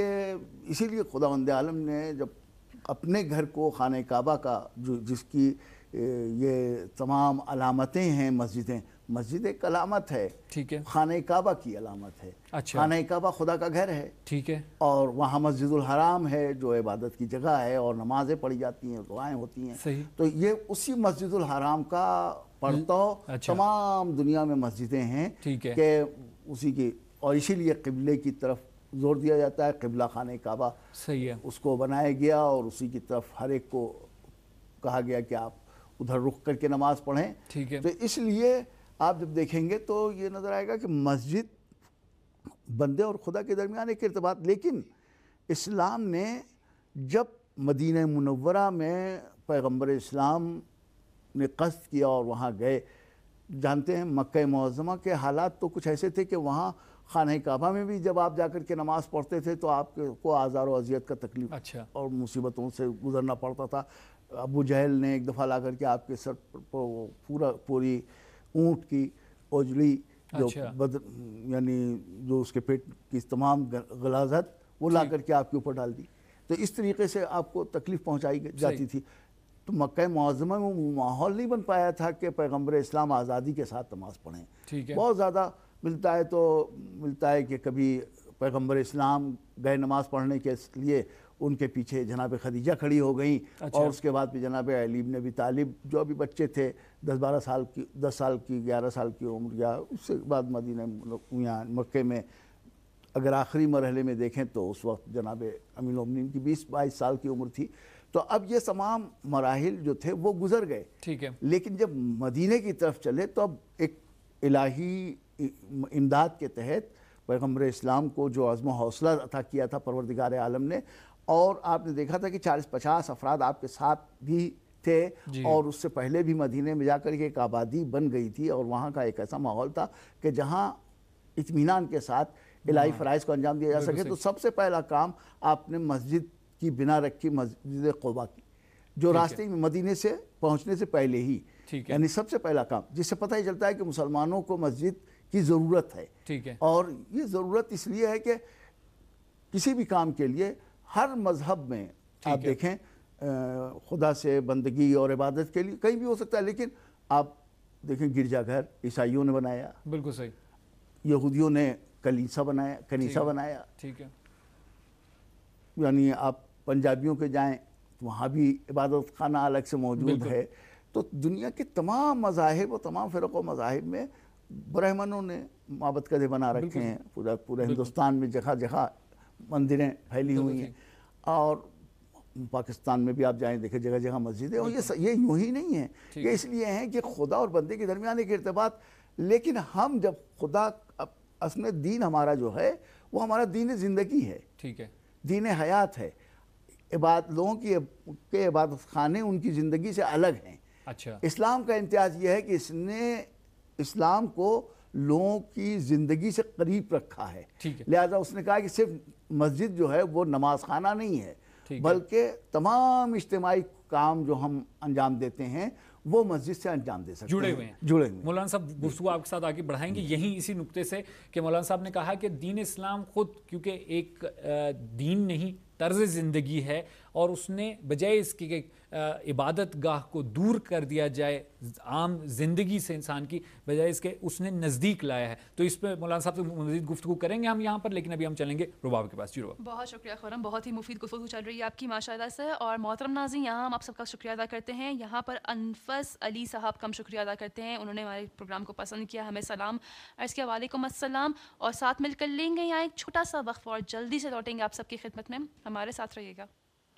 इसीलिए खुदावंद आलम ने जब अपने घर को खाने काबा का जो जिसकी ये तमाम अलामतें हैं, मस्जिद एक अलामत है, ठीक है, खाने काबा की अलामत है। अच्छा। खाने काबा खुदा का घर है, ठीक है, और वहाँ मस्जिदुल हराम है जो इबादत की जगह है और नमाजें पढ़ी जाती हैं, दुआएं होती हैं। सही। तो ये उसी मस्जिदुल हराम का परतव अच्छा। तमाम दुनिया में मस्जिदें हैं, ठीक है, कि उसी की, और इसीलिए क़िबले की तरफ जोर दिया जाता है। क़िबला खाने काबा, सही है, उसको बनाया गया और उसी की तरफ हर एक को कहा गया कि आप उधर रुख करके नमाज पढ़ें। ठीक है। तो इसलिए आप जब देखेंगे तो ये नज़र आएगा कि मस्जिद बंदे और खुदा के दरमियान एक इर्तिबात। लेकिन इस्लाम ने जब मदीना मुनव्वरा में पैगम्बर इस्लाम ने कस्द किया और वहाँ गए, जानते हैं मक्का मुअज़्ज़मा के हालात तो कुछ ऐसे थे कि वहाँ खाने काबा में भी जब आप जाकर के नमाज़ पढ़ते थे तो आपको आज़ार व अज़ियत का तकलीफ अच्छा। और मुसीबतों से गुजरना पड़ता था। अबू जहल ने एक दफ़ा ला करके आपके सर पर पूरी ऊँट की ओजली जो अच्छा। यानी जो उसके पेट की तमाम गलाजत वो ला करके आपके ऊपर डाल दी। تو اس طریقے سے آپ کو تکلیف پہنچائی جاتی تھی. تو مکہ معظمہ میں وہ ماحول نہیں بن پایا تھا کہ پیغمبر اسلام آزادی کے ساتھ نماز پڑھیں. بہت زیادہ ملتا ہے کہ کبھی پیغمبر اسلام گئے نماز پڑھنے کے لیے, ان کے پیچھے جناب خدیجہ کھڑی ہو گئیں, اور اس کے بعد پھر جناب علی بن ابی طالب جو ابھی بچے تھے 10 سال کی 11 سال کی عمر, یا اس سے بعد مدینہ یہاں مکے میں اگر آخری مرحلے میں دیکھیں تو اس وقت جناب امیر المومنین کی 20-22 سال کی عمر تھی. تو اب یہ تمام مراحل جو تھے وہ گزر گئے. ٹھیک ہے. لیکن جب مدینے کی طرف چلے تو اب ایک الہی امداد کے تحت پیغمبر اسلام کو جو عزم و حوصلہ عطا کیا تھا پروردگار عالم نے, اور آپ نے دیکھا تھا کہ 40-50 افراد آپ کے ساتھ بھی تھے, اور اس سے پہلے بھی مدینے میں جا کر کے ایک آبادی بن گئی تھی, اور وہاں کا ایک ایسا ماحول تھا کہ جہاں اطمینان کے ساتھ الہی فرائض کو انجام دیا جا سکے. تو سب سے پہلا کام آپ نے مسجد کی بنا رکھی, مسجد قباء کی, جو راستے میں مدینے سے پہنچنے سے پہلے ہی, یعنی سب سے پہلا کام, جس سے پتہ ہی چلتا ہے کہ مسلمانوں کو مسجد کی ضرورت ہے. اور یہ ضرورت اس لیے ہے کہ کسی بھی کام کے لیے ہر مذہب میں آپ دیکھیں خدا سے بندگی اور عبادت کے لیے کہیں بھی ہو سکتا ہے, لیکن آپ دیکھیں گرجا گھر عیسائیوں نے بنایا, بالکل صحیح, یہودیوں نے کنیسہ بنایا, ٹھیک ہے, یعنی آپ پنجابیوں کے جائیں وہاں بھی عبادت خانہ الگ سے موجود ہے. تو دنیا کے تمام مذاہب و تمام فرق و مذاہب میں برہمنوں نے معبد کدے بنا رکھے ہیں. پورے ہندوستان میں جگہ جگہ مندریں پھیلی ہوئی ہیں, اور پاکستان میں بھی آپ جائیں دیکھیں جگہ جگہ مسجدیں. اور یہ یوں ہی نہیں ہے, یہ اس لیے ہیں کہ خدا اور بندے کے درمیان ایک ارتباط. لیکن ہم جب خدا اصل دین ہمارا جو ہے وہ ہمارا دین زندگی ہے, ٹھیک ہے, دین حیات ہے. لوگوں کے عبادت خانے ان کی زندگی سے الگ ہیں. اچھا, اسلام کا امتیاز یہ ہے کہ اس نے اسلام کو لوگوں کی زندگی سے قریب رکھا ہے. لہذا اس نے کہا کہ صرف مسجد جو ہے وہ نماز خانہ نہیں ہے, بلکہ تمام اجتماعی کام جو ہم انجام دیتے ہیں وہ مسجد سے انجام دے سکتے ہیں, جڑے ہوئے. مولانا صاحب گفتگو آپ کے ساتھ آگے بڑھائیں گے یہیں اسی نقطے سے کہ مولانا صاحب نے کہا کہ دین اسلام خود کیونکہ ایک دین نہیں طرز زندگی ہے, اور اس نے بجائے اس کی کہ عبادت گاہ کو دور کر دیا جائے عام زندگی سے انسان کی, بجائے اس کے اس نے نزدیک لایا ہے. تو اس پہ مولانا صاحب سے مزید گفتگو کریں گے ہم یہاں پر, لیکن ابھی ہم چلیں گے رباب کے پاس. جی رباب. بہت شکریہ خرم, بہت ہی مفید گفتگو چل رہی ہے آپ کی ماشاءاللہ سے. اور محترم ناظرین, یہاں ہم آپ سب کا شکریہ ادا کرتے ہیں. یہاں پر انفس علی صاحب کا ہم شکریہ ادا کرتے ہیں, انہوں نے ہمارے پروگرام کو پسند کیا, ہمیں سلام عرض کیا, وعلیکم السلام. اور ساتھ مل کر لیں گے یہاں ایک چھوٹا سا وقف, اور جلدی سے لوٹیں گے آپ سب کی خدمت میں. ہمارے ساتھ رہیے گا.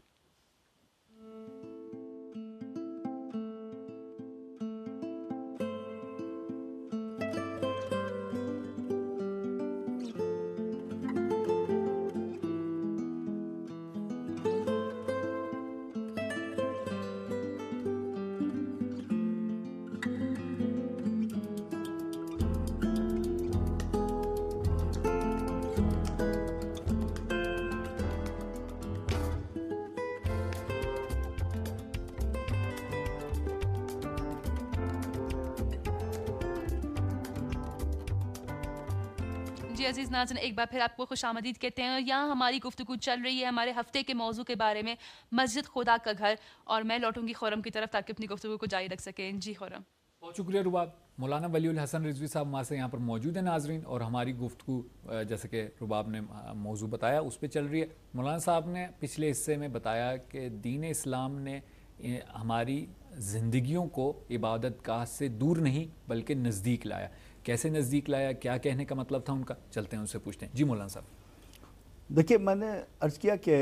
جی عزیز ناظرین, ایک بار پھر آپ کو خوش آمدید کہتے ہیں. یہاں ہماری گفتگو چل رہی ہے ہمارے ہفتے کے موضوع کے بارے میں, مسجد خدا کا گھر. اور میں لوٹوں گی خرم کی طرف تاکہ اپنی گفتگو کو جاری رکھ سکیں. جی خرم. بہت شکریہ رباب. مولانا ولی الحسن رضوی صاحب ہمارے سے یہاں پر موجود ہیں ناظرین, اور ہماری گفتگو جیسے کہ رباب نے موضوع بتایا اس پہ چل رہی ہے. مولانا صاحب نے پچھلے حصے میں بتایا کہ دین اسلام نے ہماری زندگیوں کو عبادت گاہ سے دور نہیں بلکہ نزدیک لایا. کیسے نزدیک لایا, کیا کہنے کا مطلب تھا ان کا, چلتے ہیں ان سے پوچھتے ہیں. جی مولانا صاحب. دیکھیے, میں نے عرض کیا کہ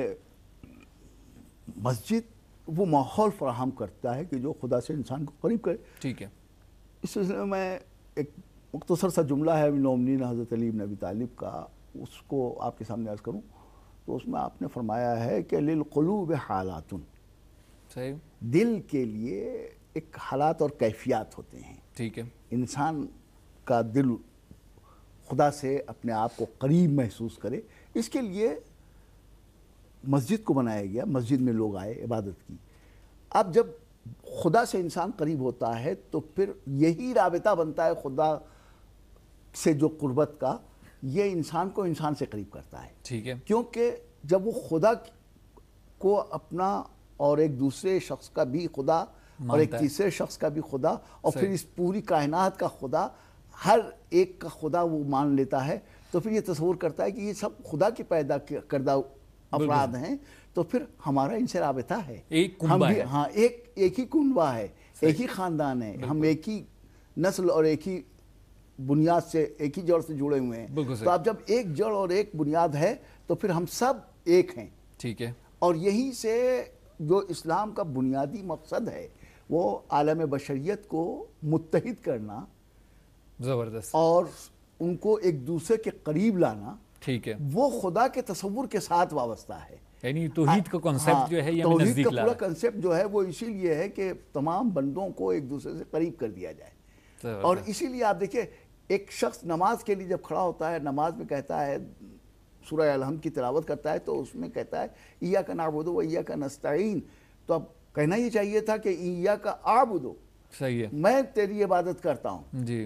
مسجد وہ ماحول فراہم کرتا ہے کہ جو خدا سے انسان کو قریب کرے. ٹھیک ہے. اس سلسلے میں ایک مختصر سا جملہ ہے امیر المومنین حضرت علی بن ابی طالب کا, اس کو آپ کے سامنے عرض کروں تو اس میں آپ نے فرمایا ہے کہ للقلوب حالات, صحیح, دل کے لیے ایک حالات اور کیفیات ہوتے ہیں. ٹھیک ہے. انسان کا دل خدا سے اپنے آپ کو قریب محسوس کرے, اس کے لیے مسجد کو بنایا گیا, مسجد میں لوگ آئے عبادت کی. اب جب خدا سے انسان قریب ہوتا ہے تو پھر یہی رابطہ بنتا ہے خدا سے جو قربت کا, یہ انسان کو انسان سے قریب کرتا ہے. ٹھیک ہے. کیونکہ جب وہ خدا کو اپنا اور ایک دوسرے شخص کا بھی خدا اور ایک تیسرے شخص کا بھی خدا اور پھر اس پوری کائنات کا خدا، ہر ایک کا خدا وہ مان لیتا ہے، تو پھر یہ تصور کرتا ہے کہ یہ سب خدا کی پیدا کردہ افراد ہیں، تو پھر ہمارا ان سے رابطہ ہے، ایک کنبہ ہے، ہاں ایک ہی کنبہ ہے، ایک ہی خاندان ہے، ہم ایک ہی نسل اور ایک ہی بنیاد سے، ایک ہی جڑ سے جڑے ہوئے ہیں۔ تو اب جب ایک جڑ اور ایک بنیاد ہے تو پھر ہم سب ایک ہیں، ٹھیک ہے، اور یہی سے جو اسلام کا بنیادی مقصد ہے وہ عالم بشریت کو متحد کرنا، زبردست، اور ان کو ایک دوسرے کے قریب لانا، ٹھیک ہے، وہ خدا کے تصور کے ساتھ وابستہ ہے۔ یعنی توحید کا کنسپٹ جو ہے یہ ہمیں نزدیک لا رہا ہے۔ توحید کا پورا کنسپٹ جو ہے وہ اسی لیے ہے کہ تمام بندوں کو ایک دوسرے سے قریب کر دیا جائے، اور اسی لیے آپ دیکھیں ایک شخص نماز کے لیے جب کھڑا ہوتا ہے، نماز میں کہتا ہے، سورہ الحمد کی تلاوت کرتا ہے تو اس میں کہتا ہے ایاک نعبد و ایاک نستعین، تو اب کہنا یہ چاہیے تھا کہ ایاک اعبد، صحیح ہے، میں تیری عبادت کرتا ہوں، جی،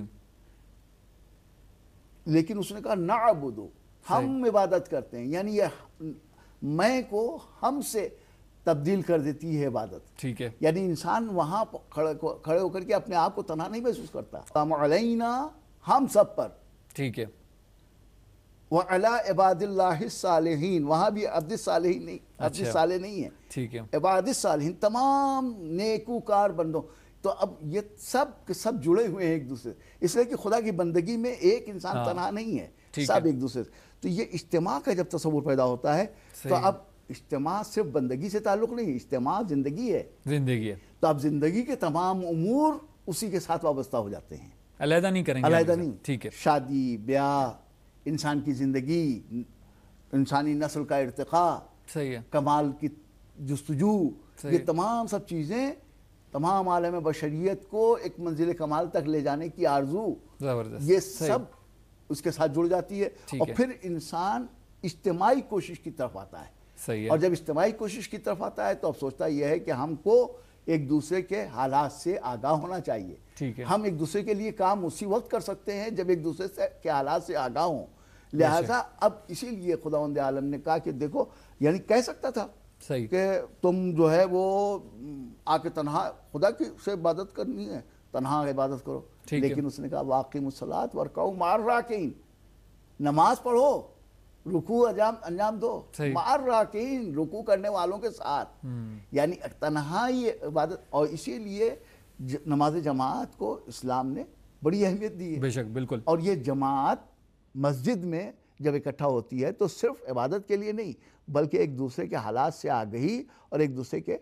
لیکن اس نے کہا نعبد، ہم عبادت کرتے ہیں، یعنی یہ میں کو ہم سے تبدیل کر دیتی ہے عبادت، ٹھیک ہے، یعنی انسان وہاں کھڑے ہو کر کے اپنے آپ کو تنہا نہیں محسوس کرتا، قام علینا، ہم سب پر، ٹھیک ہے، وَعَلَىٰ عِبَادِ اللَّهِ الصَّالِحِينَ، وہاں بھی عبد الصالحین نہیں، عبد الصالح نہیں ہے، ٹھیک ہے، عباد الصالحین، تمام نیکوکار بندوں، تو اب یہ سب کے سب جڑے ہوئے ہیں ایک دوسرے، اس لیے کہ خدا کی بندگی میں ایک انسان تنہا نہیں ہے، سب ایک دوسرے سے، تو یہ اجتماع کا جب تصور پیدا ہوتا ہے تو اب اجتماع صرف بندگی سے تعلق نہیں، اجتماع زندگی ہے، زندگی ہے، تو اب زندگی کے تمام امور اسی کے ساتھ وابستہ ہو جاتے ہیں، علیحدہ نہیں کریں گے، علیحدہ نہیں، ٹھیک ہے، شادی بیاہ، انسان کی زندگی، انسانی نسل کا ارتقاء، صحیح ہے، کمال کی جستجو، یہ تمام سب چیزیں تمام عالم بشریت کو ایک منزل کمال تک لے جانے کی آرزو، زبردست، یہ سب اس کے ساتھ جڑ جاتی ہے، اور ہے، پھر انسان اجتماعی کوشش کی طرف آتا ہے، صحیح ہے، اور جب اجتماعی کوشش کی طرف آتا ہے تو اب سوچتا یہ ہے کہ ہم کو ایک دوسرے کے حالات سے آگاہ ہونا چاہیے، ٹھیک ہے، ہم ایک دوسرے کے لیے کام اسی وقت کر سکتے ہیں جب ایک دوسرے کے حالات سے آگاہ ہوں، لہٰذا اب اسی لیے خداوند عالم نے کہا کہ دیکھو، یعنی کہہ سکتا تھا صحیح کہ تم جو ہے وہ آ کے تنہا خدا کی سے عبادت کرنی ہے، تنہا عبادت کرو، لیکن اس نے کہا واقیموا الصلاۃ وارکعوا مع الراکعین، نماز پڑھو، رکوع انجام دو مع الراکعین، رکوع کرنے والوں کے ساتھ، یعنی تنہائی عبادت، اور اسی لیے نماز جماعت کو اسلام نے بڑی اہمیت دی ہے، بے شک، بالکل، اور یہ جماعت مسجد میں جب اکٹھا ہوتی ہے تو صرف عبادت کے لیے نہیں بلکہ ایک دوسرے کے حالات سے آگہی اور ایک دوسرے کے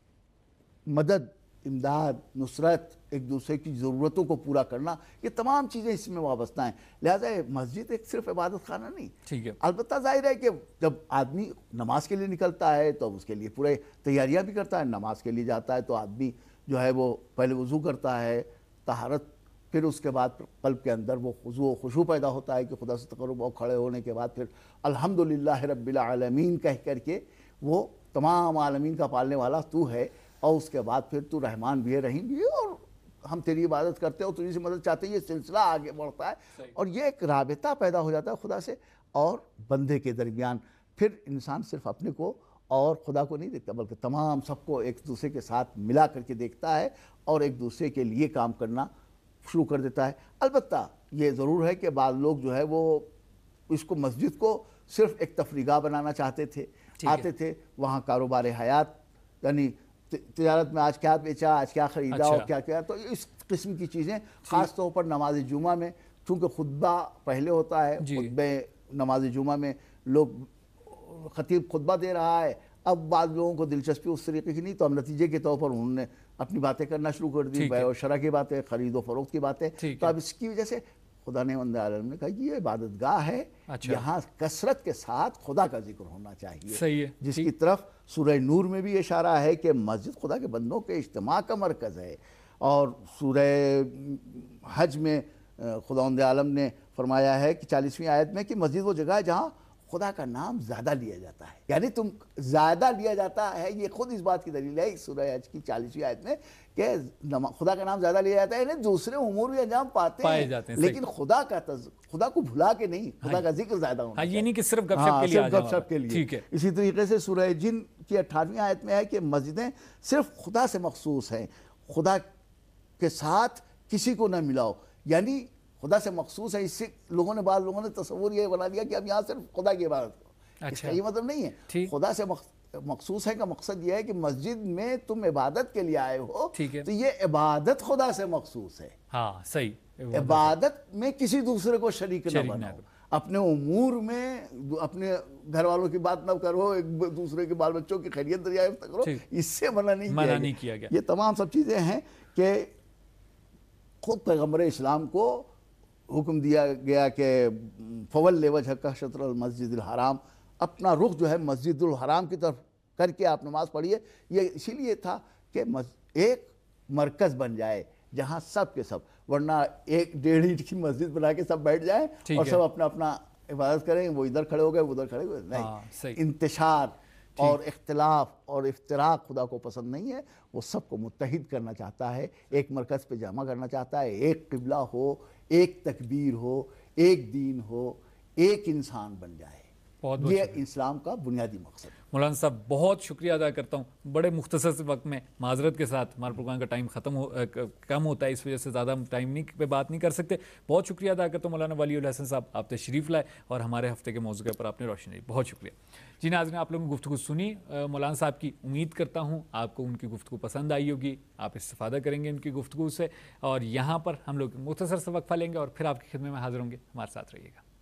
مدد، امداد، نصرت، ایک دوسرے کی ضرورتوں کو پورا کرنا، یہ تمام چیزیں اس میں وابستہ ہیں، لہٰذا مسجد ایک صرف عبادت خانہ نہیں، ٹھیک ہے، البتہ ظاہر ہے کہ جب آدمی نماز کے لیے نکلتا ہے تو اس کے لیے پورے تیاریاں بھی کرتا ہے، نماز کے لیے جاتا ہے تو آدمی جو ہے وہ پہلے وضو کرتا ہے، طہارت، پھر اس کے بعد قلب کے اندر وہ خضوع و خشوع پیدا ہوتا ہے کہ خدا سے تقرب، اور کھڑے ہونے کے بعد پھر الحمدللہ رب العالمین کہہ کر کے وہ تمام عالمین کا پالنے والا تو ہے، اور اس کے بعد پھر تو رحمان بھی ہے، رحیم بھی ہے، اور ہم تیری عبادت کرتے ہیں اور تجھ سے مدد چاہتے ہیں، یہ سلسلہ آگے بڑھتا ہے، اور یہ ایک رابطہ پیدا ہو جاتا ہے خدا سے اور بندے کے درمیان، پھر انسان صرف اپنے کو اور خدا کو نہیں دیکھتا بلکہ تمام سب کو ایک دوسرے کے ساتھ ملا کر کے دیکھتا ہے اور ایک دوسرے کے لیے کام کرنا شروع کر دیتا ہے۔ البتہ یہ ضرور ہے کہ بعض لوگ جو ہے وہ اس کو مسجد کو صرف ایک تفریح بنانا چاہتے تھے، آتے تھے وہاں کاروبار حیات، یعنی تجارت میں آج کیا بیچا، آج کیا خریدا اور کیا کیا، تو اس قسم کی چیزیں خاص طور پر نماز جمعہ میں، چونکہ خطبہ پہلے ہوتا ہے، خطبے نماز جمعہ میں لوگ خطیب خطبہ دے رہا ہے، اب بعض لوگوں کو دلچسپی اس طریقے کی نہیں، تو اب نتیجے کے طور پر انہوں نے اپنی باتیں کرنا شروع کر دی، بیع و شرع کی باتیں، خرید و فروخت کی باتیں، تو اب اس کی وجہ سے خدا نے عالم نے کہا یہ عبادت گاہ ہے، یہاں کثرت کے ساتھ خدا کا ذکر ہونا چاہیے، جس کی طرف سورہ نور میں بھی اشارہ ہے کہ مسجد خدا کے بندوں کے اجتماع کا مرکز ہے، اور سورہ حج میں خداوند عالم نے فرمایا ہے کہ 40ویں آیت میں کہ مسجد وہ جگہ ہے جہاں خدا کا نام زیادہ لیا جاتا ہے. یعنی تم زیادہ لیا جاتا ہے, یہ خود اس بات کی دلیل ہے سورہ حج کی 40ویں آیت میں کہ خدا کا نام زیادہ لیا جاتا ہے, یعنی دوسرے امور بھی انجام پاتے ہیں لیکن خدا کو بھلا کے نہیں, خدا کا ذکر زیادہ ہونا یہ نہیں کہ صرف گپ شپ کے لیے. اسی طریقے سے سورہ جن کی 18ویں آیت میں ہے کہ مسجدیں صرف خدا سے مخصوص ہیں, خدا کے ساتھ کسی کو نہ ملاؤ. یعنی خدا سے مخصوص ہے, اس سے بعض لوگوں نے تصور یہ بنا لیا کہ اب یہاں صرف خدا کی عبادت کرو. اس کا یہ مطلب نہیں ہے. خدا سے مخصوص ہے کا مقصد یہ ہے کہ مسجد میں تم عبادت کے لیے آئے ہو تو یہ عبادت خدا سے مخصوص ہے. ہاں صحیح, عبادت میں کسی دوسرے کو شریک نہ بناؤ, اپنے امور میں اپنے گھر والوں کی بات نہ کرو, ایک دوسرے کے بال بچوں کی خیریت دریافت کرو, اس سے منع نہیں کیا گیا. یہ تمام سب چیزیں ہیں کہ خود پیغمبر اسلام کو حکم دیا گیا کہ فول وجہک شطر المسجد الحرام, اپنا رخ جو ہے مسجد الحرام کی طرف کر کے آپ نماز پڑھیے. یہ اسی لیے تھا کہ ایک مرکز بن جائے جہاں سب کے سب, ورنہ 1-1.5 اینٹ کی مسجد بنا کے سب بیٹھ جائیں اور سب اپنا اپنا عبادت کریں, وہ ادھر کھڑے ہو گئے وہ ادھر کھڑے ہوئے. نہیں, انتشار اور اختلاف اور افتراق خدا کو پسند نہیں ہے. وہ سب کو متحد کرنا چاہتا ہے, ایک مرکز پہ جمع کرنا چاہتا ہے, ایک قبلہ ہو, ایک تکبیر ہو, ایک دین ہو, ایک انسان بن جائے. یہ اسلام کا بنیادی مقصد. مولانا صاحب بہت شکریہ ادا کرتا ہوں, بڑے مختصر سے وقت میں معذرت کے ساتھ ہمارے پروگرام کا ٹائم کم ہوتا ہے, اس وجہ سے زیادہ ٹائم پہ بات نہیں کر سکتے. بہت شکریہ ادا کرتا ہوں مولانا ولی الحسن صاحب, آپ تشریف لائے اور ہمارے ہفتے کے موضوع کے اوپر آپ نے روشنی دی. بہت شکریہ. جی ناظرین, آپ لوگوں نے گفتگو سنی مولانا صاحب کی, امید کرتا ہوں آپ کو ان کی گفتگو پسند آئی ہوگی, آپ استفادہ کریں گے ان کی گفتگو سے. اور یہاں پر ہم لوگ مختصر سے وقفہ لیں گے اور پھر آپ کی خدمت میں حاضر ہوں گے. ہمارے ساتھ رہیے گا.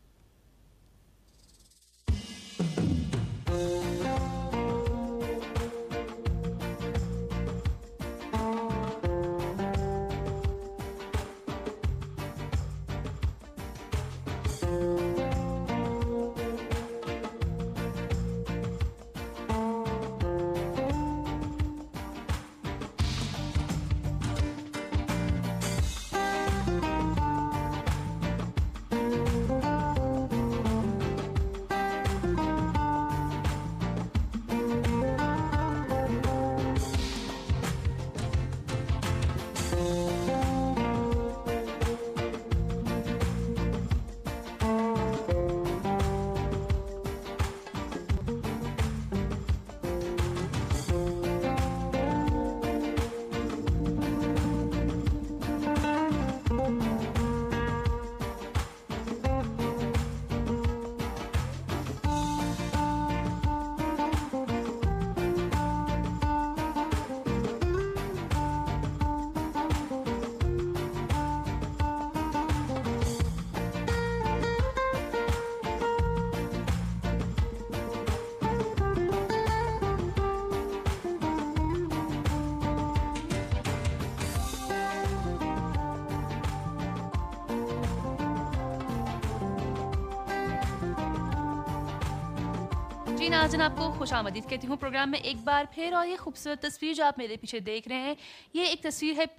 ناظرین آپ کو خوش آمدید کہتی ہوں پروگرام میں ایک بار پھر. اور یہ خوبصورت تصویر جو آپ میرے پیچھے دیکھ رہے ہیں, یہ ایک تصویر ہے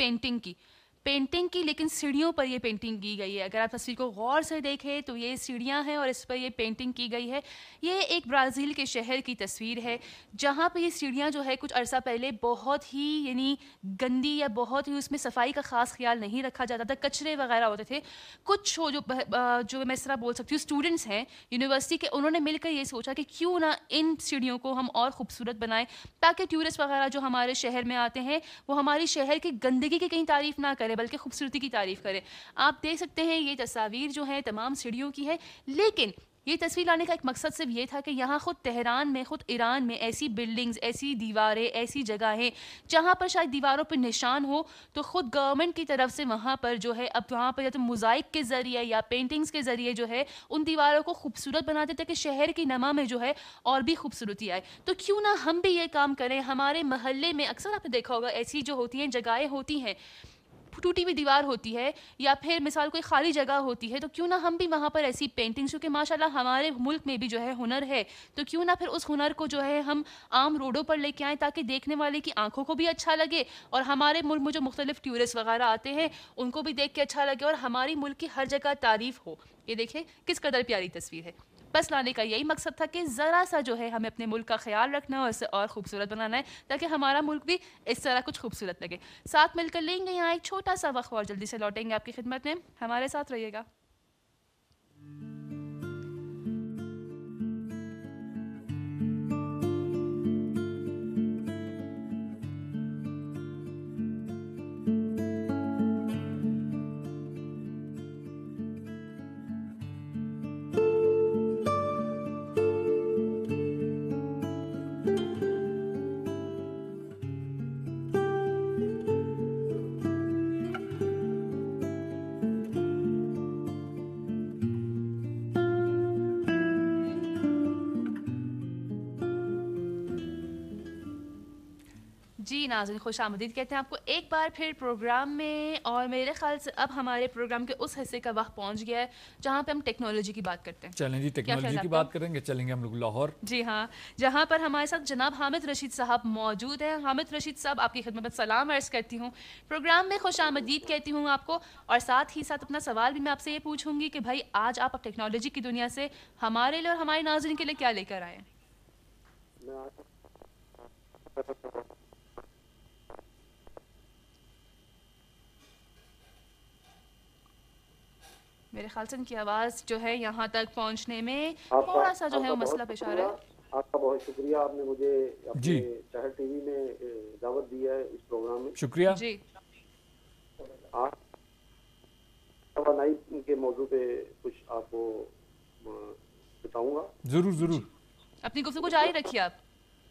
پینٹنگ کی لیکن سیڑھیوں پر یہ پینٹنگ کی گئی ہے. اگر آپ تصویر کو غور سے دیکھیں تو یہ سیڑھیاں ہیں اور اس پر یہ پینٹنگ کی گئی ہے. یہ ایک برازیل کے شہر کی تصویر ہے جہاں پہ یہ سیڑھیاں جو ہے کچھ عرصہ پہلے بہت ہی یعنی گندی یا بہت ہی اس میں صفائی کا خاص خیال نہیں رکھا جاتا تھا, کچرے وغیرہ ہوتے تھے. کچھ جو میں اس طرح بول سکتی ہوں اسٹوڈنٹس ہیں یونیورسٹی کے, انہوں نے مل کر یہ سوچا کہ کیوں نہ ان سیڑھیوں کو ہم اور خوبصورت بنائیں تاکہ ٹورسٹ وغیرہ جو ہمارے شہر میں آتے ہیں وہ ہماری شہر کی گندگی کی کہیں تعریف نہ کریں بلکہ خوبصورتی کی تعریف کریں. آپ دیکھ سکتے ہیں یہ تصاویر جو ہیں تمام سیڑھیوں کی ہے, لیکن یہ تصویر لانے کا ایک مقصد صرف یہ تھا کہ یہاں خود تہران میں, خود ایران میں ایسی بلڈنگز, ایسی دیواریں, ایسی جگہیں جہاں پر شاید دیواروں پر نشان ہو تو خود گورنمنٹ کی طرف سے وہاں پر جو ہے اب وہاں پر یا تو موزائک کے ذریعے یا پینٹنگز کے ذریعے جو ہے ان دیواروں کو خوبصورت بناتے تھے کہ شہر کی نما میں جو ہے اور بھی خوبصورتی آئے. تو کیوں نہ ہم بھی یہ کام کریں. ہمارے محلے میں اکثر آپ نے دیکھا ہوگا ایسی جو ہوتی ہیں جگہیں ہوتی ہیں, ٹوٹی ہوئی دیوار ہوتی ہے یا پھر مثال کوئی خالی جگہ ہوتی ہے, تو کیوں نہ ہم بھی وہاں پر ایسی پینٹنگز, کیونکہ ماشاءاللہ ہمارے ملک میں بھی جو ہے ہنر ہے, تو کیوں نہ پھر اس ہنر کو جو ہے ہم عام روڈوں پر لے کے آئیں تاکہ دیکھنے والے کی آنکھوں کو بھی اچھا لگے اور ہمارے ملک میں جو مختلف ٹورسٹ وغیرہ آتے ہیں ان کو بھی دیکھ کے اچھا لگے اور ہماری ملک کی ہر جگہ تعریف ہو. یہ دیکھیں کس قدر پیاری تصویر ہے. بس لانے کا یہی مقصد تھا کہ ذرا سا جو ہے ہمیں اپنے ملک کا خیال رکھنا ہے اور اسے اور خوبصورت بنانا ہے تاکہ ہمارا ملک بھی اس طرح کچھ خوبصورت لگے. ساتھ مل کر لیں گے یہاں ایک چھوٹا سا وقت اور جلدی سے لوٹیں گے آپ کی خدمت میں. ہمارے ساتھ رہیے گا. جی ناظرین خوش آمدید کہتے ہیں آپ کو ایک بار پھر پروگرام میں. اور میرے خیال سے اب ہمارے پروگرام کے اس حصے کا وقت پہنچ گیا ہے جہاں پہ ہم ٹیکنالوجی کی بات کرتے ہیں. چلیں جی ٹیکنالوجی کی بات کریں گے. چلیں گے ہم لوگ لاہور. جی ہاں, جہاں پر ہمارے ساتھ جناب حامد رشید صاحب موجود ہیں. حامد رشید صاحب آپ کی خدمت میں سلام عرض کرتی ہوں. پروگرام میں خوش آمدید کہتی ہوں آپ کو. اور ساتھ ہی ساتھ اپنا سوال بھی میں آپ سے یہ پوچھوں گی کہ بھائی آج آپ ٹیکنالوجی کی دنیا سے ہمارے لیے اور ہمارے ناظرین کے لیے کیا لے کر آئے ہیں؟ میرے خیال سے ان کی آواز جو ہے یہاں تک پہنچنے میں تھوڑا سا جو ہے وہ مسئلہ پیش آ رہا ہے. آپ کا بہت شکریہ, آپ نے مجھے اپنے شہر ٹی وی میں دعوت دی ہے اس پروگرام میں. شکریہ. جی آپ توانائی کے موضوع پہ کچھ آپ کو بتاؤں گا. ضرور ضرور. اپنی گفتگو جاری رکھیے. آپ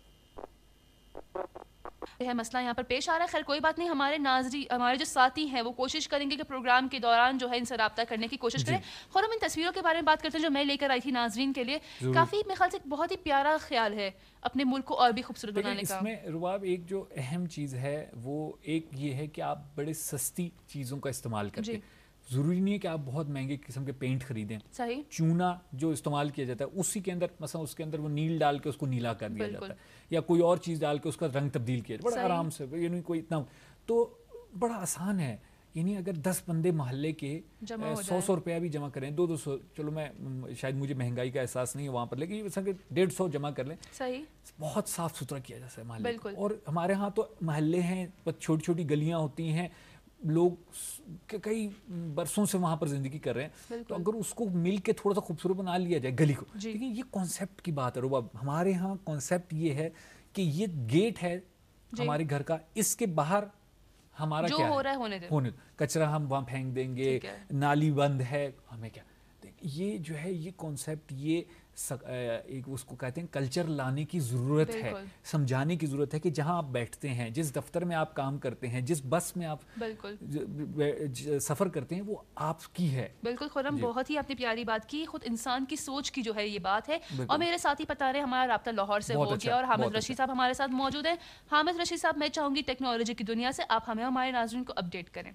ہے مسئلہ یہاں پر پیش آ رہا ہے. خیر کوئی بات نہیں, ہمارے ناظرین ہمارے جو ساتھی ہیں وہ کوشش کریں گے کہ پروگرام کے دوران جو ہے ان سے رابطہ کرنے کی کوشش کریں. اور ہم ان تصویروں کے بارے میں بات کرتے ہیں جو میں لے کر آئی تھی ناظرین کے لیے. کافی میرے خیال سے بہت ہی پیارا خیال ہے اپنے ملک کو اور بھی خوبصورت بنانے کا. اس میں رباب ایک جو اہم چیز ہے وہ ایک یہ ہے کہ آپ بڑے سستی چیزوں کا استعمال کرتے ہیں. ضروری نہیں ہے کہ آپ بہت مہنگے قسم کے پینٹ خریدیں. صحیح. چونا جو استعمال کیا جاتا ہے اسی کے اندر مثلا اس کے اندر وہ نیل ڈال کے اس کو نیلا کر دیا جاتا ہے یا کوئی اور چیز ڈال کے اس کا رنگ تبدیل کیا جاتا ہے بڑا آرام سے. یعنی کوئی اتنا تو بڑا آسان ہے. یعنی اگر 10 بندے محلے کے 100 روپیہ بھی جمع کریں 200 چلو میں شاید مجھے مہنگائی کا احساس نہیں ہے وہاں پر لیکن مثلا کہ 150 جمع کر لیں. صحیح. بہت صاف ستھرا کیا جاتا ہے محلے. اور ہمارے ہاں تو محلے ہیں, چھوٹی چھوٹی گلیاں ہوتی ہیں, لوگ کئی برسوں سے وہاں پر زندگی کر رہے ہیں. تو اگر اس کو مل کے تھوڑا سا خوبصورت بنا لیا جائے گلی کو. لیکن یہ کانسیپٹ کی بات ہے رباب. ہمارے ہاں کانسیپٹ یہ ہے کہ یہ گیٹ ہے ہمارے گھر کا, اس کے باہر ہمارا کیا ہو رہا ہے ہونے کچرا ہم وہاں پھینک دیں گے, نالی بند ہے, ہمیں کیا. یہ جو ہے یہ کانسیپٹ یہ ایک اس کو کہتے ہیں کلچر لانے کی ضرورت ہے, سمجھانے کی ضرورت ہے کہ جہاں آپ بیٹھتے ہیں, جس دفتر میں آپ کام کرتے ہیں, جس بس میں آپ سفر کرتے ہیں وہ آپ کی ہے. بالکل خرم, بہت ہی آپ نے پیاری بات کی. خود انسان کی سوچ کی جو ہے یہ بات ہے. اور میرے ساتھی بتا رہے ہمارا رابطہ لاہور سے ہو گیا اور حامد رشید صاحب ہمارے ساتھ موجود ہیں. حامد رشید صاحب, میں چاہوں گی ٹیکنالوجی کی دنیا سے آپ ہمیں ہمارے ناظرین کو اپڈیٹ کریں.